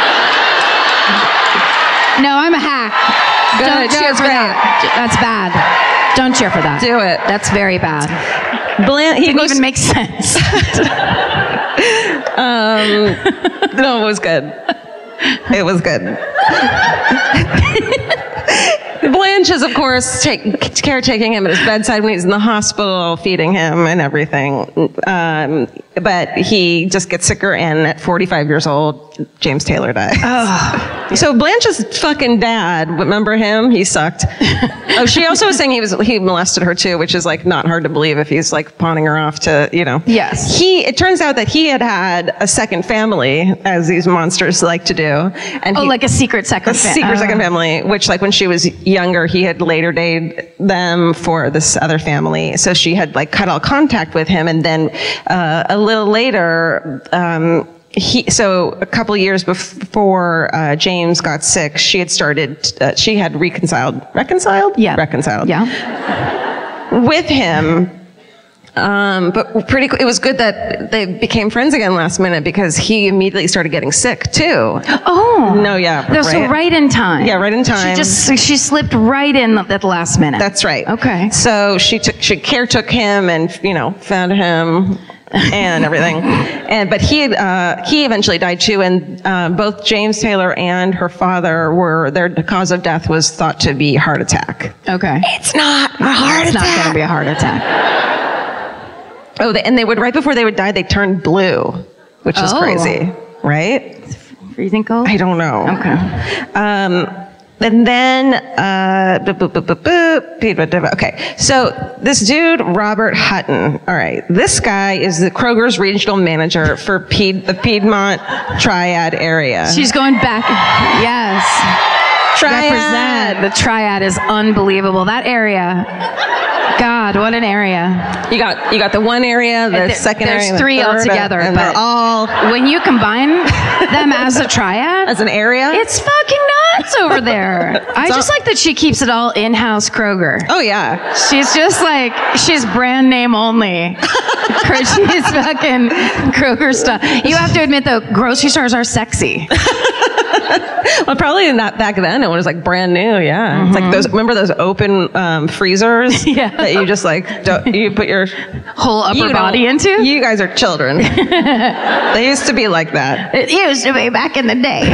I'm a hack. Good. Don't No, cheer it's for great. that. That's bad. Don't cheer for that. Do it. That's very bad. Blan- he Didn't goes, even make sense. um, no, it was good. It was good. Blanche is, of course, take, caretaking him at his bedside when he's in the hospital, feeding him and everything. Um, but he just gets sicker, and at forty-five years old, James Taylor dies. Oh. So Blanche's fucking dad, remember him? He sucked. Oh, she also was saying he was he molested her too, which is like not hard to believe if he's like pawning her off to, you know. Yes. He. It turns out that he had had a second family, as these monsters like to do. And Oh, he, like a secret second a fa- secret uh, second family, which like when she was younger, he had later dated them for this other family. So she had like cut all contact with him, and then uh, a little later. Um, He, so a couple years before uh, James got sick, she had started, uh, she had reconciled, reconciled? Yeah. Reconciled. Yeah. With him. Um, but pretty, it was good that they became friends again last minute because he immediately started getting sick too. Oh. No, yeah. No, so right in time. Yeah, right in time. She just, she slipped right in at the last minute. That's right. Okay. So she took, she caretook him and, you know, found him and everything. And, but he, uh, he eventually died too. And, uh, both James Taylor and her father were, their cause of death was thought to be heart attack. Okay. It's not a heart It's attack. not going to be a heart attack. Oh, they, and they would, right before they would die, they turned blue, which is Oh. crazy, right? Freezing cold? I don't know. Okay. Um, and then, uh, boop, boop, boop, boop, boop. Okay, so this dude, Robert Hutton. All right, this guy is the Kroger's regional manager for Pied- the Piedmont Triad area. She's going back. Yes. Triad. Represent. The Triad is unbelievable. That area. God, what an area. You got you got the one area, the There- second there's area, and the three third, altogether, and but they're all when you combine them as a triad, as an area. it's fucking nuts over there. I all- just like that she keeps it all in-house Kroger. Oh yeah. She's just like, she's brand name only. She's fucking Kroger stuff. You have to admit though, grocery stores are sexy. Well, probably in that back then it was like brand new. Yeah, Mm-hmm. it's like those. Remember those open um, freezers? Yeah. That you just like don't, you put your Whole upper you don't- body into? You guys are children. They used to be like that. It used to be back in the day.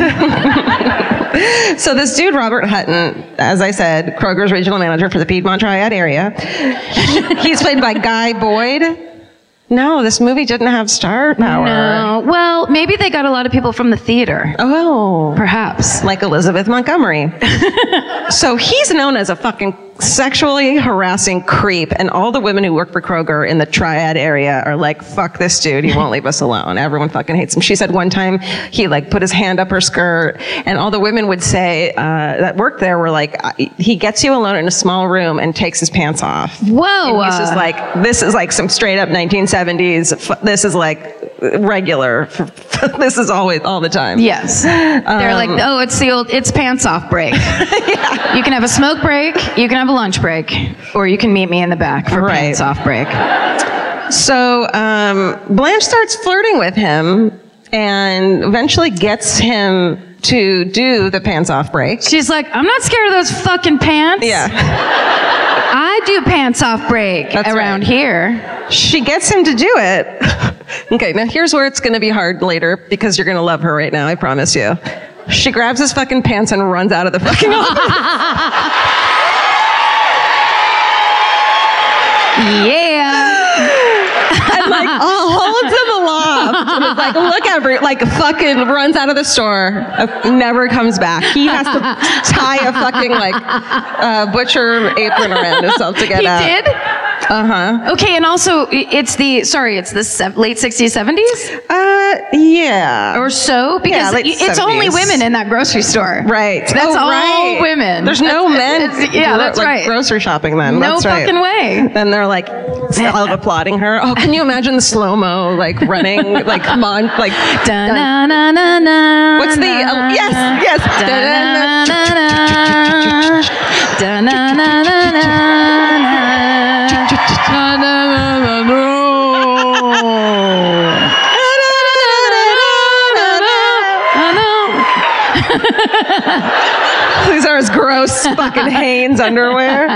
So this dude, Robert Hutton, as I said, Kroger's regional manager for the Piedmont Triad area. He's played by Guy Boyd. No, this movie didn't have star power. No. Well, maybe they got a lot of people from the theater. Oh. Perhaps. Like Elizabeth Montgomery. So he's known as a fucking sexually harassing creep, and all the women who work for Kroger in the Triad area are like, fuck this dude, he won't leave us alone. Everyone fucking hates him. She said one time he like put his hand up her skirt, and all the women would say uh, that worked there were like, he gets you alone in a small room and takes his pants off. Whoa. And he's just uh, like, this is like some straight up nineteen seventies, f- this is like regular, this is always, all the time. Yes. They're like, oh, it's the old, it's pants off break. Yeah. You can have a smoke break, you can have a lunch break, or you can meet me in the back for Right. pants off break. So um, Blanche starts flirting with him and eventually gets him to do the pants off break. She's like, I'm not scared of those fucking pants. Yeah. I do pants off break That's around right. here. She gets him to do it. Okay, now here's where it's going to be hard later because you're going to love her right now, I promise you. She grabs his fucking pants and runs out of the fucking office. Yeah. And like holds him aloft and is like, look every like fucking runs out of the store, uh, never comes back. He has to tie a fucking like uh, butcher apron around himself to get He out. did? Uh-huh. Okay, and also i- it's the, sorry, it's the se- late sixties, seventies? Uh, yeah. Or so? Because late y- it's only seventies. women in that grostry store. Right. That's Oh, all right. women. There's no That's- men. it's- yeah, gro- that's like, right. Grocery shopping then. No That's right. fucking way. Then they're like all applauding her. Oh, can you imagine the slow mo like running like mon like. Da na na na na. What's the uh, yes yes. Da na na na. Da na na na na. Da na na na na. These are his gross fucking Hanes underwear.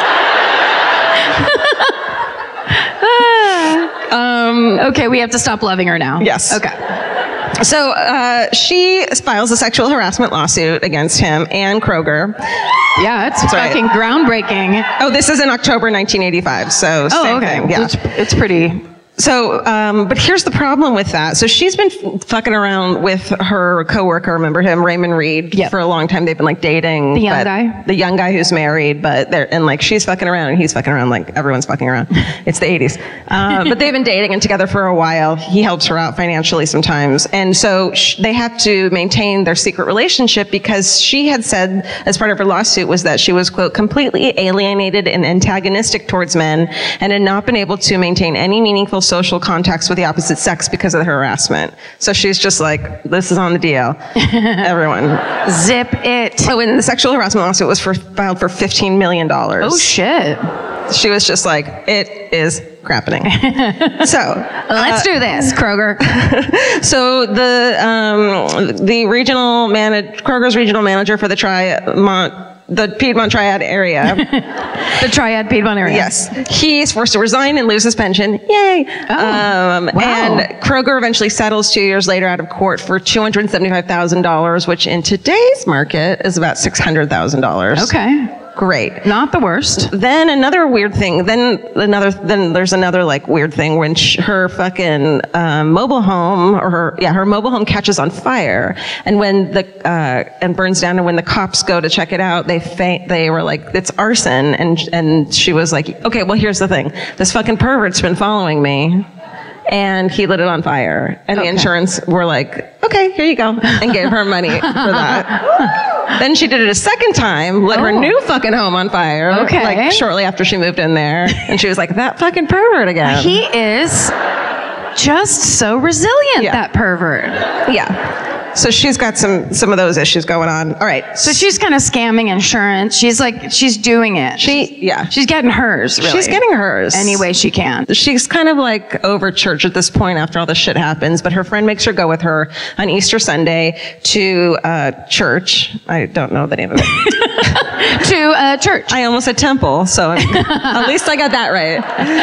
um, Okay, we have to stop loving her now. Yes. Okay. so uh, she files a sexual harassment lawsuit against him and Kroger. Yeah, it's right. fucking groundbreaking. Oh, this is in October nineteen eighty-five. So Oh, same okay. thing. Yeah. It's, it's pretty. So, um, but here's the problem with that. So she's been f- fucking around with her coworker, remember him, Raymond Reed, yep. for a long time. They've been like dating. The young but guy? The young guy who's married, but they're, and like she's fucking around and he's fucking around like everyone's fucking around. It's the eighties. Uh, but they've been dating and together for a while. He helps her out financially sometimes. And so sh- they have to maintain their secret relationship because she had said, as part of her lawsuit, was that she was, quote, completely alienated and antagonistic towards men and had not been able to maintain any meaningful social contacts with the opposite sex because of the harassment. So she's just like, this is on the D L. Everyone. Zip it. Oh, and the sexual harassment lawsuit was for, filed for fifteen million dollars. Oh, shit. She was just like, it is crappening. So. Let's uh, do this, Kroger. So the, um, the regional manager, Kroger's regional manager for the Tri-Mont, the Piedmont Triad area. The Triad Piedmont area. Yes. He's forced to resign and lose his pension. Yay. Oh, um, wow. And Kroger eventually settles two years later out of court for two hundred seventy-five thousand dollars, which in today's market is about six hundred thousand dollars. Okay. Great. Not the worst. Then another weird thing. Then another. Then there's another like weird thing when sh- her fucking um, mobile home or her yeah her mobile home catches on fire, and when the uh, and burns down, and when the cops go to check it out, they fa- they were like, it's arson, and and she was like, okay, well here's the thing, this fucking pervert's been following me. And he lit it on fire. And Okay. the insurance were like, okay, here you go. And gave her money for that. Then she did it a second time, lit her Oh. new fucking home on fire. Okay. Like shortly after she moved in there. And she was like, that fucking pervert again. He is just so resilient, Yeah. that pervert. Yeah. So she's got some, some of those issues going on. All right. So she's kind of scamming insurance. She's like, she's doing it. She, yeah. She's getting hers, really. She's getting hers. Any way she can. She's kind of like over church at this point after all this shit happens, but her friend makes her go with her on Easter Sunday to uh, church. I don't know the name of it. To uh, church. I almost said temple, so at least I got that right.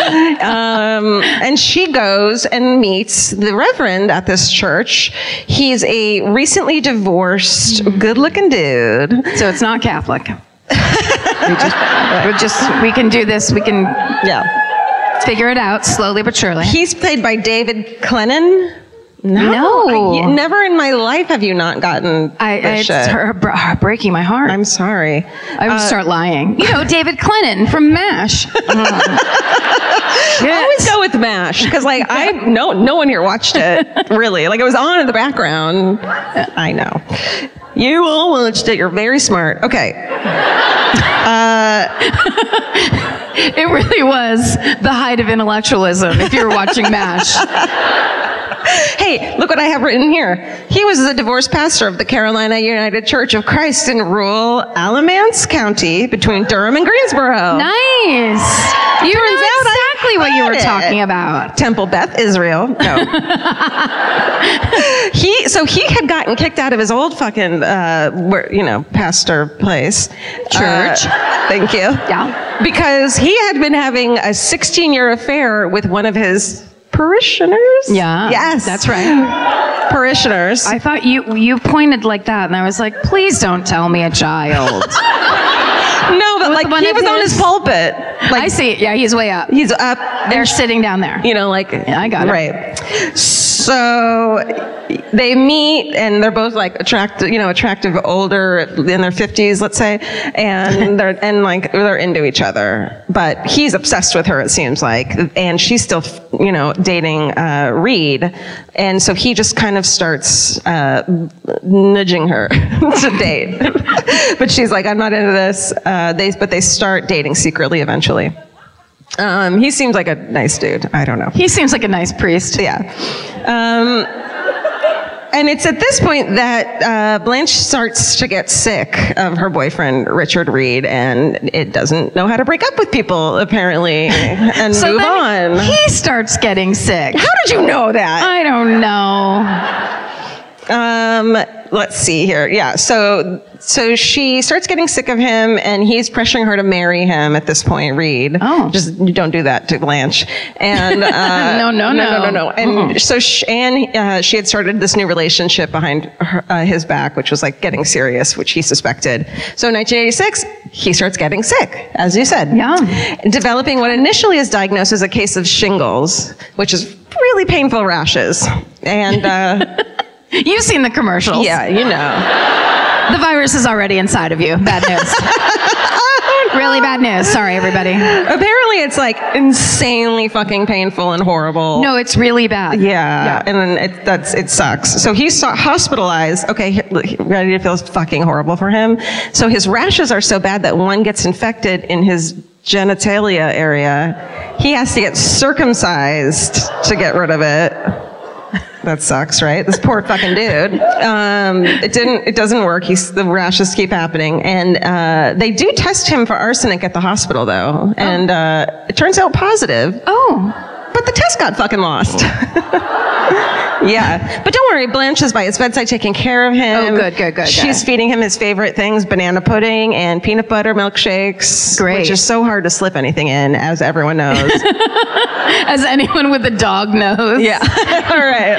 Um, and she goes and meets the reverend at this church. He's a recently divorced, good-looking dude. So it's not Catholic. we just, we're just, we can do this. We can Yeah. figure it out slowly but surely. He's played by David Clennon. No. I- never in my life have you not gotten I, this it's shit. her, her breaking my heart. I'm sorry. I would Uh, start lying. You know, David Clennon from MASH. I always go with MASH because, like, I no no one here watched it really. Like, it was on in the background. I know. You all watched it. You're very smart. Okay. It really was the height of intellectualism if you were watching MASH. Hey, look what I have written here. He was the divorced pastor of the Carolina United Church of Christ in rural Alamance County between Durham and Greensboro. Nice. You Turns know out I exactly what you were had it. talking about. Temple Beth Israel. No. he so he had gotten kicked out of his old fucking uh, where, you know, pastor place. Church. Uh, thank you. Yeah. Because he had been having a sixteen-year affair with one of his parishioners. Yeah. Yes. That's right. Parishioners. I thought you you pointed like that, and I was like, please don't tell me a child. no, but With like one he of was on his- his pulpit. Like I see. Yeah, he's way up. he's up. They're and sitting down there. you know, like I got it. right. So they meet, and they're both like attractive, you know, attractive, older in their fifties, let's say, and they're and like they're into each other. But he's obsessed with her, it seems like, and she's still, you know, dating uh, Reed, and so he just kind of starts uh, nudging her to date. But she's like, I'm not into this. Uh, they but they start dating secretly eventually. Um, he seems like a nice dude. I don't know. He seems like a nice priest. Yeah. Um, and it's at this point that uh, Blanche starts to get sick of her boyfriend, Richard Reed, and it doesn't know how to break up with people, apparently, and So move then on. he starts getting sick. How did you know that? I don't know. Um, let's see here. Yeah. So, so she starts getting sick of him and he's pressuring her to marry him at this point, Reed. Oh. Just don't do that to Blanche. And, uh, no, no, no, no, no, no, no. And uh-uh. so she, and, uh, she had started this new relationship behind her, uh, his back, which was like getting serious, which he suspected. So in nineteen eighty-six, he starts getting sick, as you said. Yeah. Developing what initially is diagnosed as a case of shingles, which is really painful rashes. And, uh, You've seen the commercials. yeah, you know. The virus is already inside of you. Bad news. Really bad news. Sorry, everybody. Apparently, it's like insanely fucking painful and horrible. No, it's really bad. Yeah, Yeah. and then it, that's it sucks. So he's so- hospitalized. Okay, he- ready to feel fucking horrible for him. So his rashes are so bad that one gets infected in his genitalia area. He has to get circumcised to get rid of it. That sucks, right? This poor fucking dude. Um, it didn't. It doesn't work. He's the rashes keep happening, and uh, they do test him for arsenic at the hospital, though, and uh, it turns out positive. Oh. But the test got fucking lost. Yeah. But don't worry, Blanche is by his bedside taking care of him. Oh, good, good, good, She's good. feeding him his favorite things, banana pudding and peanut butter milkshakes. Great. Which is so hard to slip anything in, as everyone knows. As anyone with a dog knows. Yeah. All right.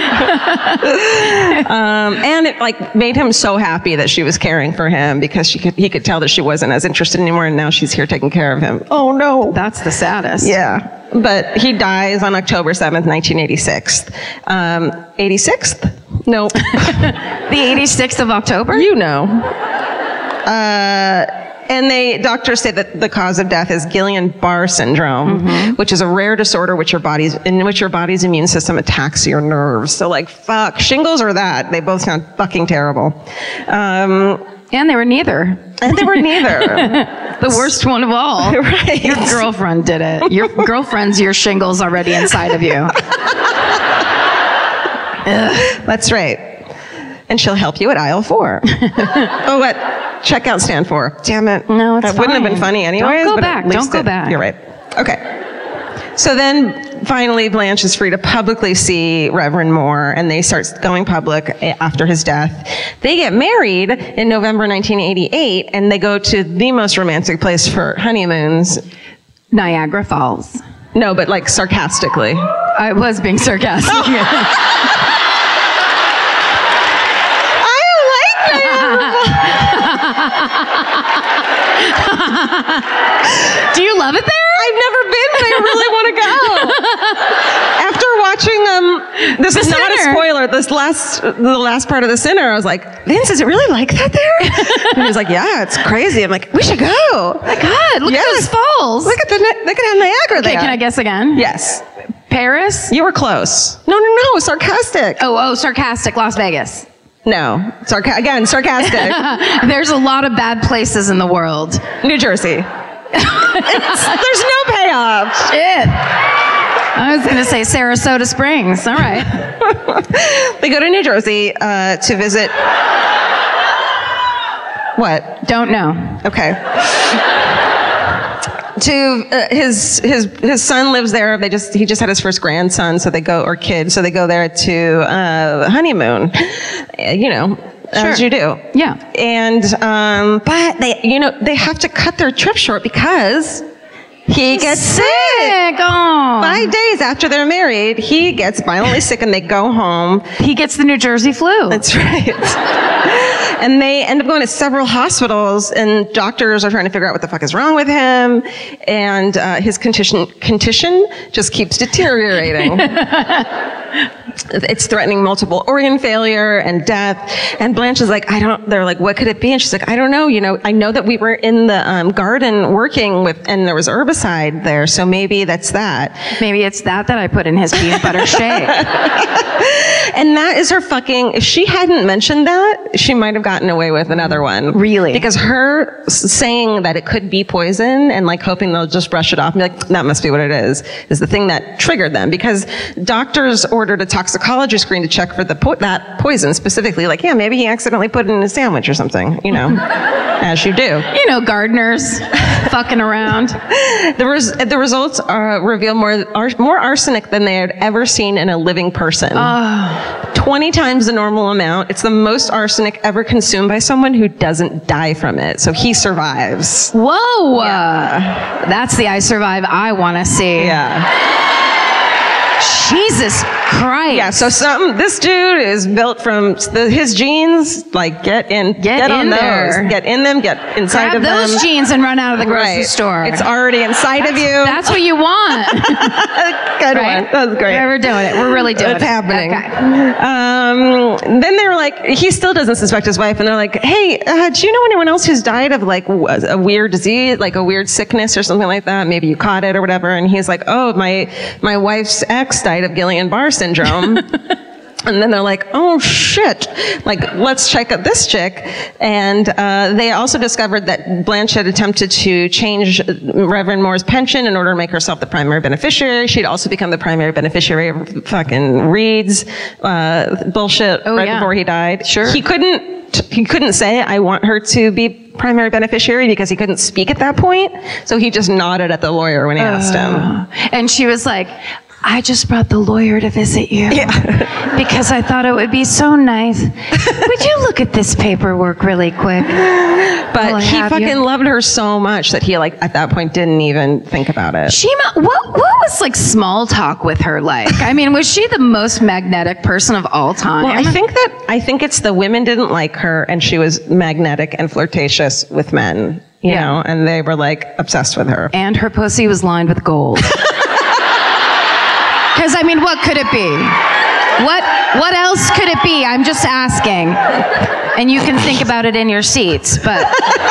um, and it like made him so happy that she was caring for him because she could, he could tell that she wasn't as interested anymore, and now she's here taking care of him. Oh, no. That's the saddest. Yeah. But he dies on October seventh, nineteen eighty-six. Um, eighty-sixth? Nope. The eighty-sixth of October? You know. Uh, and they, doctors say that the cause of death is Guillain-Barré syndrome, mm-hmm. which is a rare disorder which your body's, in which your body's immune system attacks your nerves. So like, fuck, shingles or that. They both sound fucking terrible. Um, And they were neither. and they were neither. The worst one of all. Right. Your girlfriend did it. Your girlfriend's your shingles already inside of you. That's right. And she'll help you at aisle four. Oh, what checkout stand for? Damn it. No, it's That wouldn't have been fine. funny anyways. Don't go but at back. least Don't go it- back. You're right. Okay. So then finally Blanche is free to publicly see Reverend Moore, and they start going public after his death. They get married in November nineteen eighty-eight, and they go to the most romantic place for honeymoons. Niagara Falls. No, but like sarcastically. I was being sarcastic. I like that. Do you love it there? I've never been, but I really want to go. After watching um, this The is not a Sinner. spoiler. This last, the last part of The Sinner, I was like, Vince, is it really like that there? And he was like, yeah, it's crazy. I'm like, we should go. My God, look Yes. at those falls. Look at the Ni- look at Niagara Okay, there. can I guess again? Yes, Paris? you were close. No, no, no, sarcastic. Oh, oh, sarcastic, Las Vegas. No, Sarca- again, sarcastic. There's a lot of bad places in the world. New Jersey. It's, there's no payoff. Shit. I was going to say Sarasota Springs. All right. They go to New Jersey uh, to visit. What? Don't know. Okay. To uh, his his his son lives there. They just he just had his first grandson, so they go or kid, so they go there to uh, honeymoon. Uh, you know, as Sure. you do. Yeah. And um, but they you know they have to cut their trip short because he gets sick. Sick. Oh. Five days after they're married, he gets violently sick, and they go home. He gets the New Jersey flu. That's right. And they end up going to several hospitals, and doctors are trying to figure out what the fuck is wrong with him. And uh, his condition, condition just keeps deteriorating. It's threatening multiple organ failure and death. And Blanche is like, I don't, they're like, what could it be? And she's like, I don't know. You know, I know that we were in the um, garden working with, and there was herbicide there. So maybe that's that. Maybe it's that that I put in his peanut butter shake. And that is her fucking, if she hadn't mentioned that, she might have gotten away with another one. Really? Because her s- saying that it could be poison and like hoping they'll just brush it off and be like, that must be what it is, is the thing that triggered them. Because doctors ordered a toxicology screen to check for the po- that poison specifically. Like, yeah, maybe he accidentally put it in a sandwich or something, you know, as you do. You know, gardeners fucking around. The, res- the results uh, reveal more, ar- more arsenic than they had ever seen in a living person. Oh. twenty times the normal amount. It's the most arsenic ever consumed by someone who doesn't die from it. So he survives. Whoa! Yeah. That's the I survive I want to see. Yeah. Jesus Christ. Yeah, so some this dude is built from the, his genes, like get in get, get on in those. There. Get in them, get inside Grab of them. those genes and run out of the grocery right. store. It's already inside that's, of you. That's what you want. Good right? one. That was great. We're doing it. We're really doing it's it. It's happening. Okay. Um, then they're like, he still doesn't suspect his wife, and they're like, hey, uh, do you know anyone else who's died of like a weird disease, like a weird sickness or something like that? Maybe you caught it or whatever. And he's like, oh, my my wife's ex died of Guillain-Barré syndrome. And then they're like, oh shit, like let's check out this chick. And uh, they also discovered that Blanche had attempted to change Reverend Moore's pension in order to make herself the primary beneficiary. She'd also become the primary beneficiary of fucking Reed's uh, bullshit oh, right yeah. before he died. Sure. He couldn't, he couldn't say, I want her to be primary beneficiary because he couldn't speak at that point. So he just nodded at the lawyer when he uh, asked him. And she was like, I just brought the lawyer to visit you yeah. because I thought it would be so nice. Would you look at this paperwork really quick? But he fucking you? loved her so much that he, like, at that point didn't even think about it. She, what, what was like small talk with her like? I mean, was she the most magnetic person of all time? Well, I think that I think it's the women didn't like her, and she was magnetic and flirtatious with men, you yeah. know, and they were like obsessed with her. And her pussy was lined with gold. Because, I mean, what could it be? What what else could it be? I'm just asking. And you can think about it in your seats, but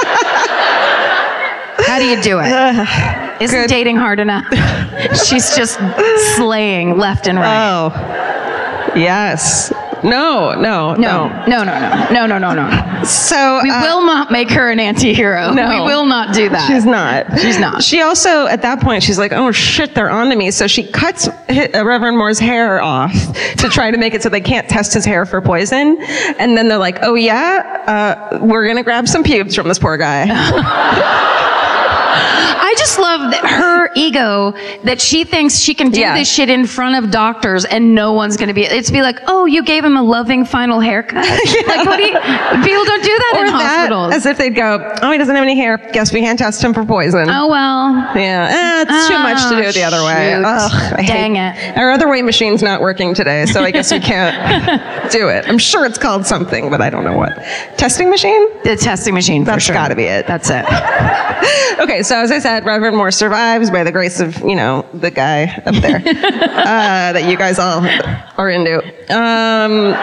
how do you do it? Uh, Isn't good. dating hard enough? She's just slaying left and right. Oh, yes. No, no, no, no, no, no, no, no, no, no. So we uh, will not make her an anti-hero. No, we will not do that. She's not. She's not. She also, at that point, she's like, "Oh shit, they're onto me." So she cuts Reverend Moore's hair off to try to make it so they can't test his hair for poison. And then they're like, "Oh yeah, uh, we're gonna grab some pubes from this poor guy." I just love that her ego that she thinks she can do yeah. this shit in front of doctors and no one's going to be, it's be like, oh, you gave him a loving final haircut. yeah. Like, what do you, people don't do that or in that, hospitals. As if they'd go, oh, he doesn't have any hair. Guess we can't test him for poison. Oh, well. Yeah, eh, it's oh, too much to do it the other way. Ugh, I Dang hate, it. Our other way machine's not working today, so I guess we can't do it. I'm sure it's called something, but I don't know what. Testing machine? The testing machine, That's for sure. gotta be it. That's it. Okay, so as I said, Reverend Moore survives by the grace of, you know, the guy up there uh, that you guys all are into. Um,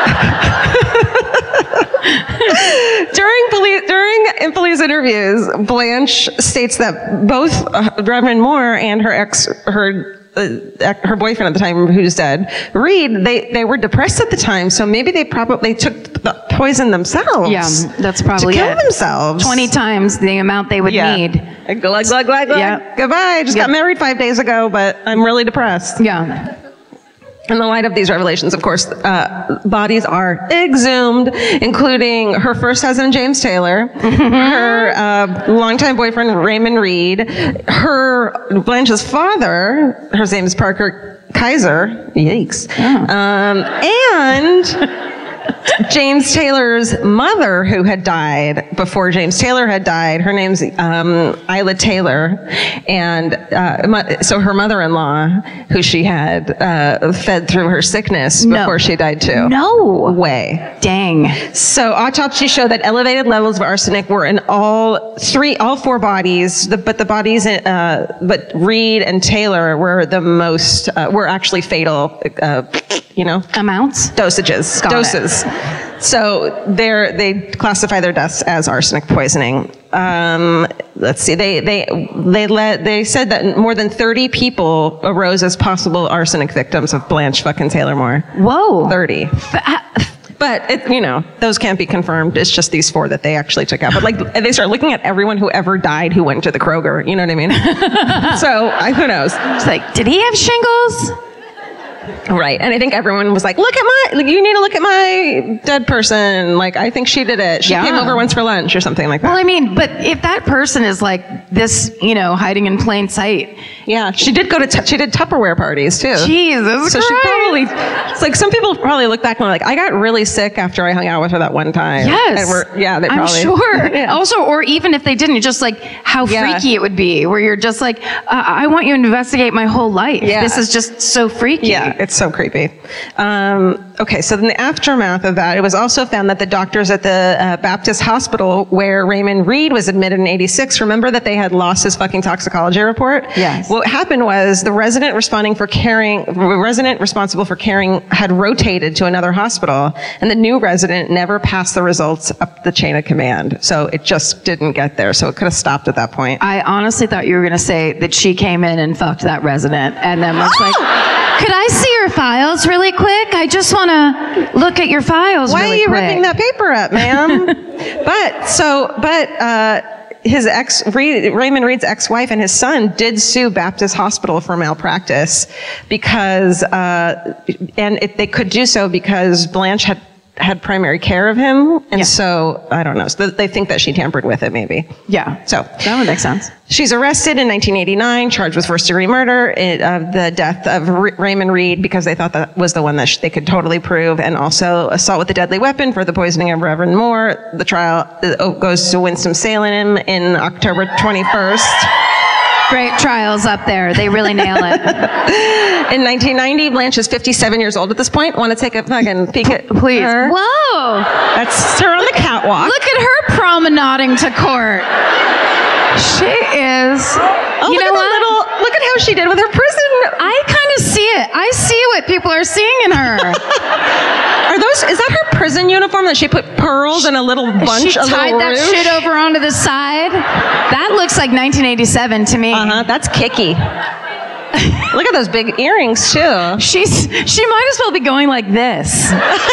during police, during in police interviews, Blanche states that both uh, Reverend Moore and her ex, her uh, her boyfriend at the time, who's dead, Reed, they they were depressed at the time, so maybe they probably took the poison themselves. Yeah, that's probably to kill it. themselves. Twenty times the amount they would yeah. need. Glug, glug, glug, glug. Yeah. Goodbye. Just yeah. got married five days ago, but I'm really depressed. Yeah. In the light of these revelations, of course, uh, bodies are exhumed, including her first husband, James Taylor, her uh, longtime boyfriend, Raymond Reed, her Blanche's father, her name is Parker Kaiser, yikes, Oh. um, and James Taylor's mother, who had died before James Taylor had died. Her name's um, Isla Taylor, and uh, so her mother-in-law, who she had uh, fed through her sickness no. before she died too. No way. Dang. So autopsies show that elevated levels of arsenic were in all three, all four bodies. The, but the bodies, uh, but Reed and Taylor were the most, uh, were actually fatal. Uh, you know, amounts, dosages, Got doses. It. So they're, they classify their deaths as arsenic poisoning. Um, let's see, they they they let they said that more than thirty people arose as possible arsenic victims of Blanche fucking Taylor Moore. Whoa, thirty. But it, you know, those can't be confirmed. It's just these four that they actually took out. But like, they start looking at everyone who ever died who went to the Kroger. You know what I mean? So I, who knows? It's like, did he have shingles? Right. And I think everyone was like, look at my, like, you need to look at my dead person. Like, I think she did it. She yeah. came over once for lunch or something like that. Well, I mean, but if that person is like this, you know, hiding in plain sight, Yeah, she did go to, t- she did Tupperware parties too. Jesus So Christ. she probably, it's like some people probably look back and are like, I got really sick after I hung out with her that one time. Yes. And we're, yeah, they I'm probably. sure. Yeah. Also, or even if they didn't, just like how Yeah. freaky it would be, where you're just like, uh, I want you to investigate my whole life. Yeah. This is just so freaky. Yeah, it's so creepy. Um, okay, so in the aftermath of that, it was also found that the doctors at the uh, Baptist hospital where Raymond Reed was admitted in eighty-six, remember that they had lost his fucking toxicology report? Yes. What happened was the resident responding for caring, resident responsible for caring had rotated to another hospital, and the new resident never passed the results up the chain of command. So it just didn't get there. So it could have stopped at that point. I honestly thought you were going to say that she came in and fucked that resident and then was like, could I see your files really quick? I just want to look at your files Why really are you quick. ripping that paper up, ma'am? but so, but uh, his ex, Reed, Raymond Reed's ex-wife and his son did sue Baptist Hospital for malpractice because, uh, and it, they could do so because Blanche had had primary care of him, and Yeah. so I don't know. So they think that she tampered with it, maybe. Yeah. So That would make sense. she's arrested in nineteen eighty-nine, charged with first-degree murder it, of the death of R- Raymond Reed because they thought that was the one that sh- they could totally prove, and also assault with a deadly weapon for the poisoning of Reverend Moore. The trial uh, goes to Winston-Salem in October twenty-first. Great trials up there. They really nail it. In nineteen ninety, Blanche is fifty-seven years old at this point. Want to take a fucking peek at Please. her? Whoa. That's her on the catwalk. Look at her promenading to court. She is. Oh, you look know at what? that little, look at how she did with her prison. I kind of see it. I see what people are seeing in her. Are those, is that her prison uniform that she put pearls in a little bunch, She a tied little that rouge? shit over onto the side. That looks like nineteen eighty-seven to me. Uh-huh, that's kicky. Look at those big earrings too. She's she might as well be going like this.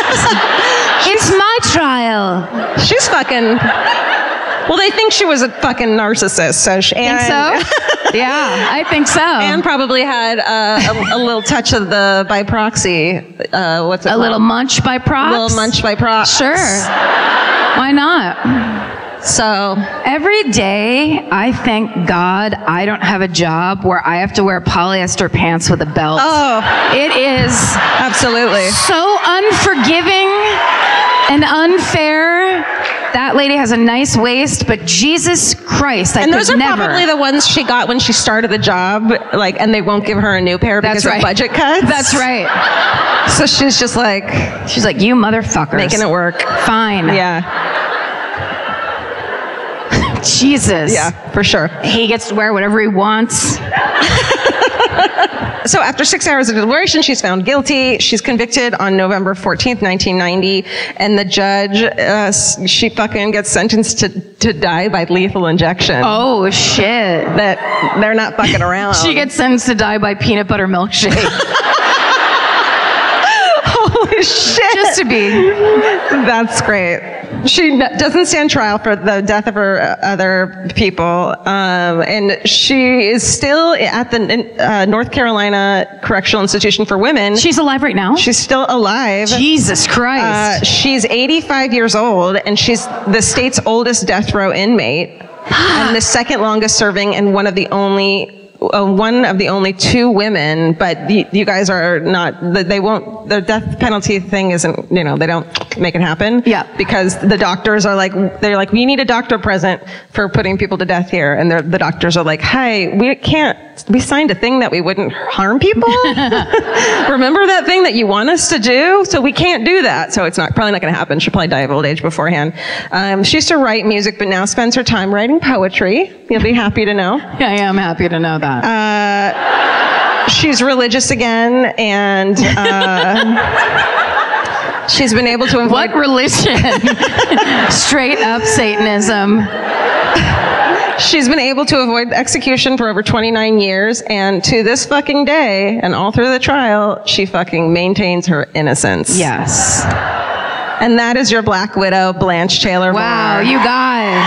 It's my trial. She's fucking. Well, they think she was a fucking narcissist, so she Think and, so? Yeah, I think so. and probably had uh, a, a little touch of the by proxy. Uh, what's it a called? little munch by prox. A little munch by prox. Sure. Why not? So Every day, I thank God I don't have a job where I have to wear polyester pants with a belt. Oh. It is absolutely. so unforgiving and unfair. That lady has a nice waist, but Jesus Christ, I And could those are never. probably the ones she got when she started the job, like, and they won't give her a new pair because That's right. of budget cuts. That's right. So she's just like She's like, you motherfuckers. making it work. Fine. Yeah, Jesus. yeah, for sure. He gets to wear whatever he wants. So after six hours of deliberation, she's found guilty. She's convicted on November fourteenth, nineteen ninety, and the judge, uh, she fucking gets sentenced to, to die by lethal injection. Oh, shit. That they're not fucking around. She gets sentenced to die by peanut butter milkshake. Holy shit. Just to be. That's great. She n- doesn't stand trial for the death of her uh, other people, um, and she is still at the uh, North Carolina Correctional Institution for Women. She's alive right now? She's still alive. Jesus Christ. Uh, she's eighty-five years old, and she's the state's oldest death row inmate, and the second longest serving, and one of the only. Uh, one of the only two women, but y- you guys are not, they won't, the death penalty thing isn't, you know, they don't make it happen. Yeah. Because the doctors are like, they're like, we need a doctor present for putting people to death here. And the doctors are like, hey, we can't, we signed a thing that we wouldn't harm people. Remember that thing that you want us to do? So we can't do that. So it's not, probably not going to happen. She'll probably die of old age beforehand. Um, she used to write music, but now spends her time writing poetry. You'll be happy to know. I am happy to know that. Uh, she's religious again, and uh, she's been able to avoid. What religion? Straight up Satanism. She's been able to avoid execution for over twenty-nine years, and to this fucking day, and all through the trial, she fucking maintains her innocence. Yes. And that is your Black Widow, Blanche Taylor Moore. Wow, you guys.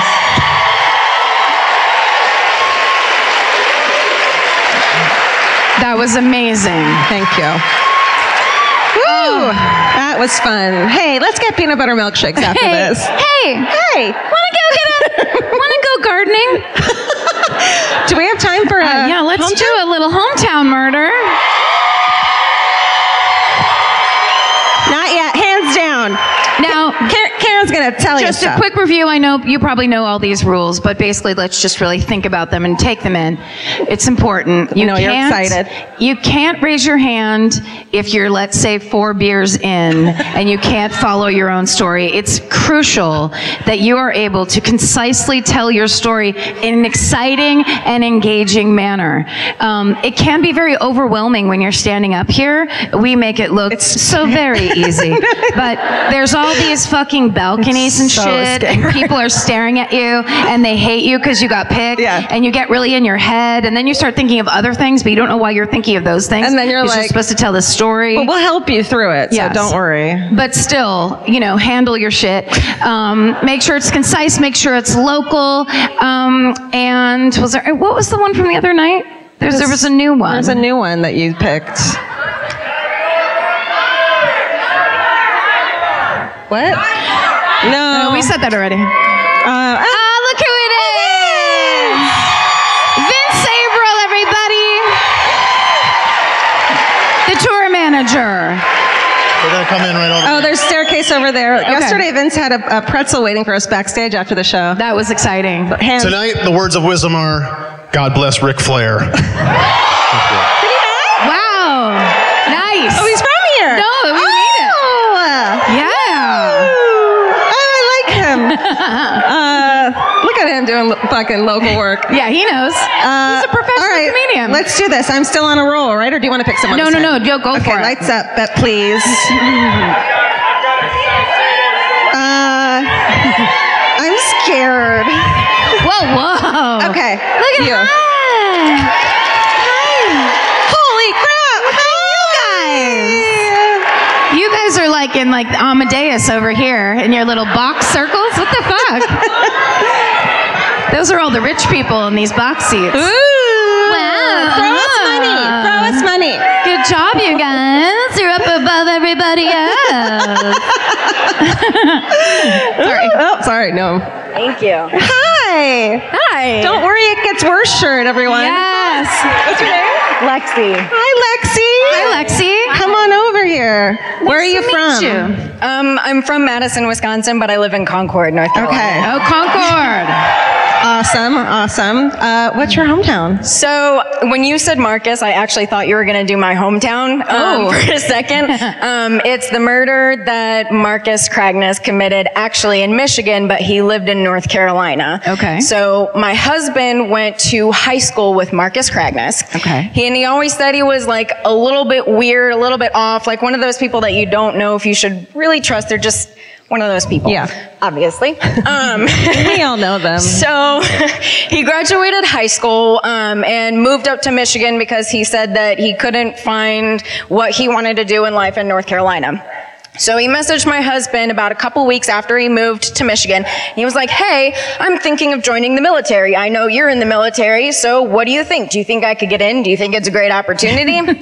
That was amazing. Thank you. Woo! That was fun. Hey, let's get peanut butter milkshakes after Hey, this. hey, Hey! wanna go get a, wanna go gardening? Do we have time for a Uh, yeah, let's hometown? do a little hometown murder. Not yet. Hands down. Now, Karen, Karen's going to tell you just a stuff. quick review. I know you probably know all these rules, but basically, let's just really think about them and take them in. It's important. You know you're can't- excited. You can't raise your hand if you're, let's say, four beers in and you can't follow your own story. It's crucial that you are able to concisely tell your story in an exciting and engaging manner. Um, it can be very overwhelming when you're standing up here. We make it look so very easy, but there's all these fucking balconies and so shit, scary. and people are staring at you, and they hate you because you got picked, Yeah. and you get really in your head, and then you start thinking of other things, but you don't know why you're thinking of those things. And then you're 'cause like- you're supposed to tell the story. But we'll help you through it, so Yes. don't worry. But still, you know, handle your shit. Um, make sure it's concise. Make sure it's local. Um, and was there? What was the one from the other night? There's, there was a new one. There's a new one that you picked. What? No. No, we said that already. Uh, ah, Ah, look who it is! Vince Averill, everybody. The tour manager. We're going to come in right over oh, here. there's staircase over there. Yesterday, Vince had a, a pretzel waiting for us backstage after the show. That was exciting. Hands. Tonight, the words of wisdom are, God bless Ric Flair. Did he not? Wow. Nice. Oh, he's from here. No, we oh. need it. Yeah. Oh, I like him. uh, look at him doing lo- fucking local work. Yeah, he knows. Uh, He's a professional all right, comedian. Let's do this. I'm still on a roll, right? Or do you want to pick someone? No, to no, say? no. Yo, go Okay, for it. lights up, bet please. uh, I'm scared. Whoa, whoa. Okay, Look at you. Hi. Hi. Holy crap! Hi. You guys are like in like Amadeus over here in your little box circles. What the fuck? Those are all the rich people in these box seats. Ooh! Wow. Throw us money. Throw us money. Good job, you guys. You're up above everybody else. Sorry. Oh, sorry. No. Thank you. Hi. Hi. Don't worry, it gets worse. Shirt, everyone. Yes. What's your name? Lexi. Hi, Lexi. Hi, Lexi. Come on over here. Where are you Nice to from? meet you. Um, I'm from Madison, Wisconsin, but I live in Concord, North Carolina. Okay. Oh, Concord. Awesome. Awesome. Uh, what's your hometown? So when you said Marcus, I actually thought you were going to do my hometown um, Oh. for a second. Um, it's the murder that Marcus Cragness committed actually in Michigan, but he lived in North Carolina. Okay. So my husband went to high school with Marcus Cragness. Okay. He, and he always said he was like a little bit weird, a little bit off, like one of those people that you don't know if you should really trust. They're just one of those people. Yeah. Obviously. Um, We all know them. So he graduated high school um, and moved up to Michigan because he said that he couldn't find what he wanted to do in life in North Carolina. So he messaged my husband about a couple weeks after he moved to Michigan. He was like, hey, I'm thinking of joining the military. I know you're in the military, so what do you think? Do you think I could get in? Do you think it's a great opportunity? And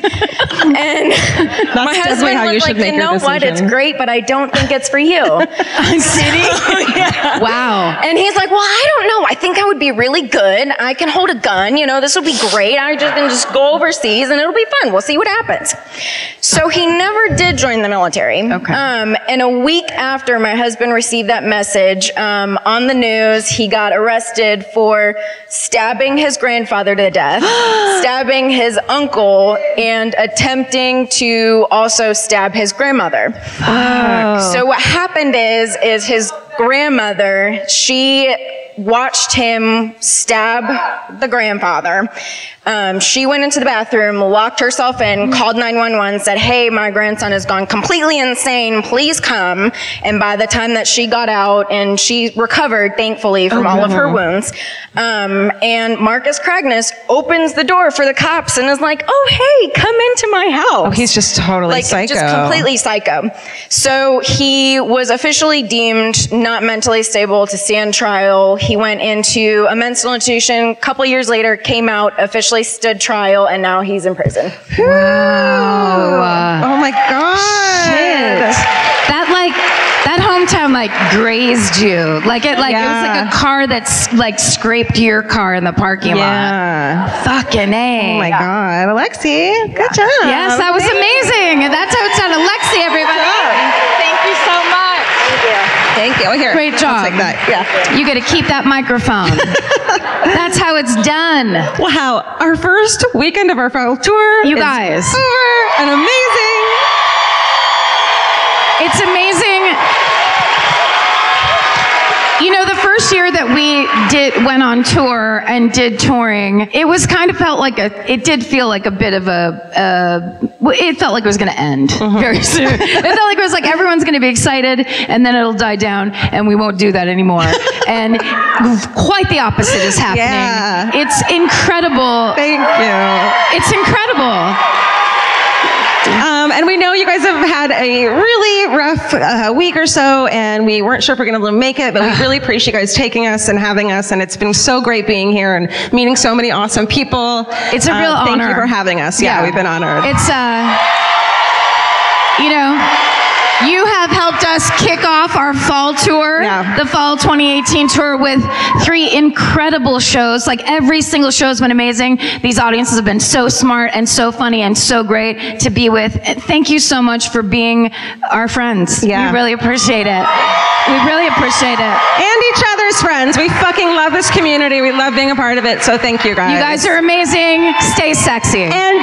my definitely husband how you was should like, make you your know what? It's decision." great, but I don't think it's for you. I'm kidding. Yeah. Wow. And he's like, well, I don't know. I think I would be really good. I can hold a gun. You know, this would be great. I just can just go overseas and it'll be fun. We'll see what happens. So he never did join the military. Okay. Um, and a week after my husband received that message, um, on the news, he got arrested for stabbing his grandfather to death, stabbing his uncle, and attempting to also stab his grandmother. Oh. So what happened is, is his grandmother, she watched him stab the grandfather. Um, she went into the bathroom, locked herself in, called nine one one, said, hey, my grandson has gone completely insane, please come. And by the time that she got out and she recovered, thankfully, from Oh, all of her no. wounds, um, and Marcus Cragness opens the door for the cops and is like, oh, hey, come into my house. Oh, he's just totally like, psycho. just completely psycho. So he was officially deemed not mentally stable to stand trial. He went into a mental institution. A couple years later, came out, officially stood trial, and now he's in prison. Wow. Oh my God. Shit. That like that Toontown like grazed you. Like it, like Yeah. it was like a car that's like scraped your car in the parking Yeah. lot. Fucking A. Oh my God, Alexi, good job. Yes, that was amazing. That's how it sounded. Lexi, everybody. Thank you so much. Thank you. Oh, here. Great job. I'll take that. Yeah. You got to keep that microphone. That's how it's done. Wow, our first weekend of our fall tour. You is guys. over and amazing. It's amazing. You know, the first year that we did went on tour and did touring, it was kind of felt like a. It did feel like a bit of a. Uh, it felt like it was going to end very soon. It felt like it was like everyone's going to be excited and then it'll die down and we won't do that anymore. And quite the opposite is happening. Yeah. It's incredible. Thank you. It's incredible. Um, and we know you guys have had a really rough uh, week or so, and we weren't sure if we we're going to make it, but we really appreciate you guys taking us and having us, and it's been so great being here and meeting so many awesome people. It's a real uh, honor. Thank you for having us. Yeah, we've been honored. It's, uh, you know, you have helped us kick off our fall tour, Yeah. the fall twenty eighteen tour, with three incredible shows. Like every single show has been amazing. These audiences have been so smart and so funny and so great to be with. Thank you so much for being our friends. Yeah. We really appreciate it. We really appreciate it. And each other's friends. We fucking love this community. We love being a part of it, so thank you guys. You guys are amazing. Stay sexy. And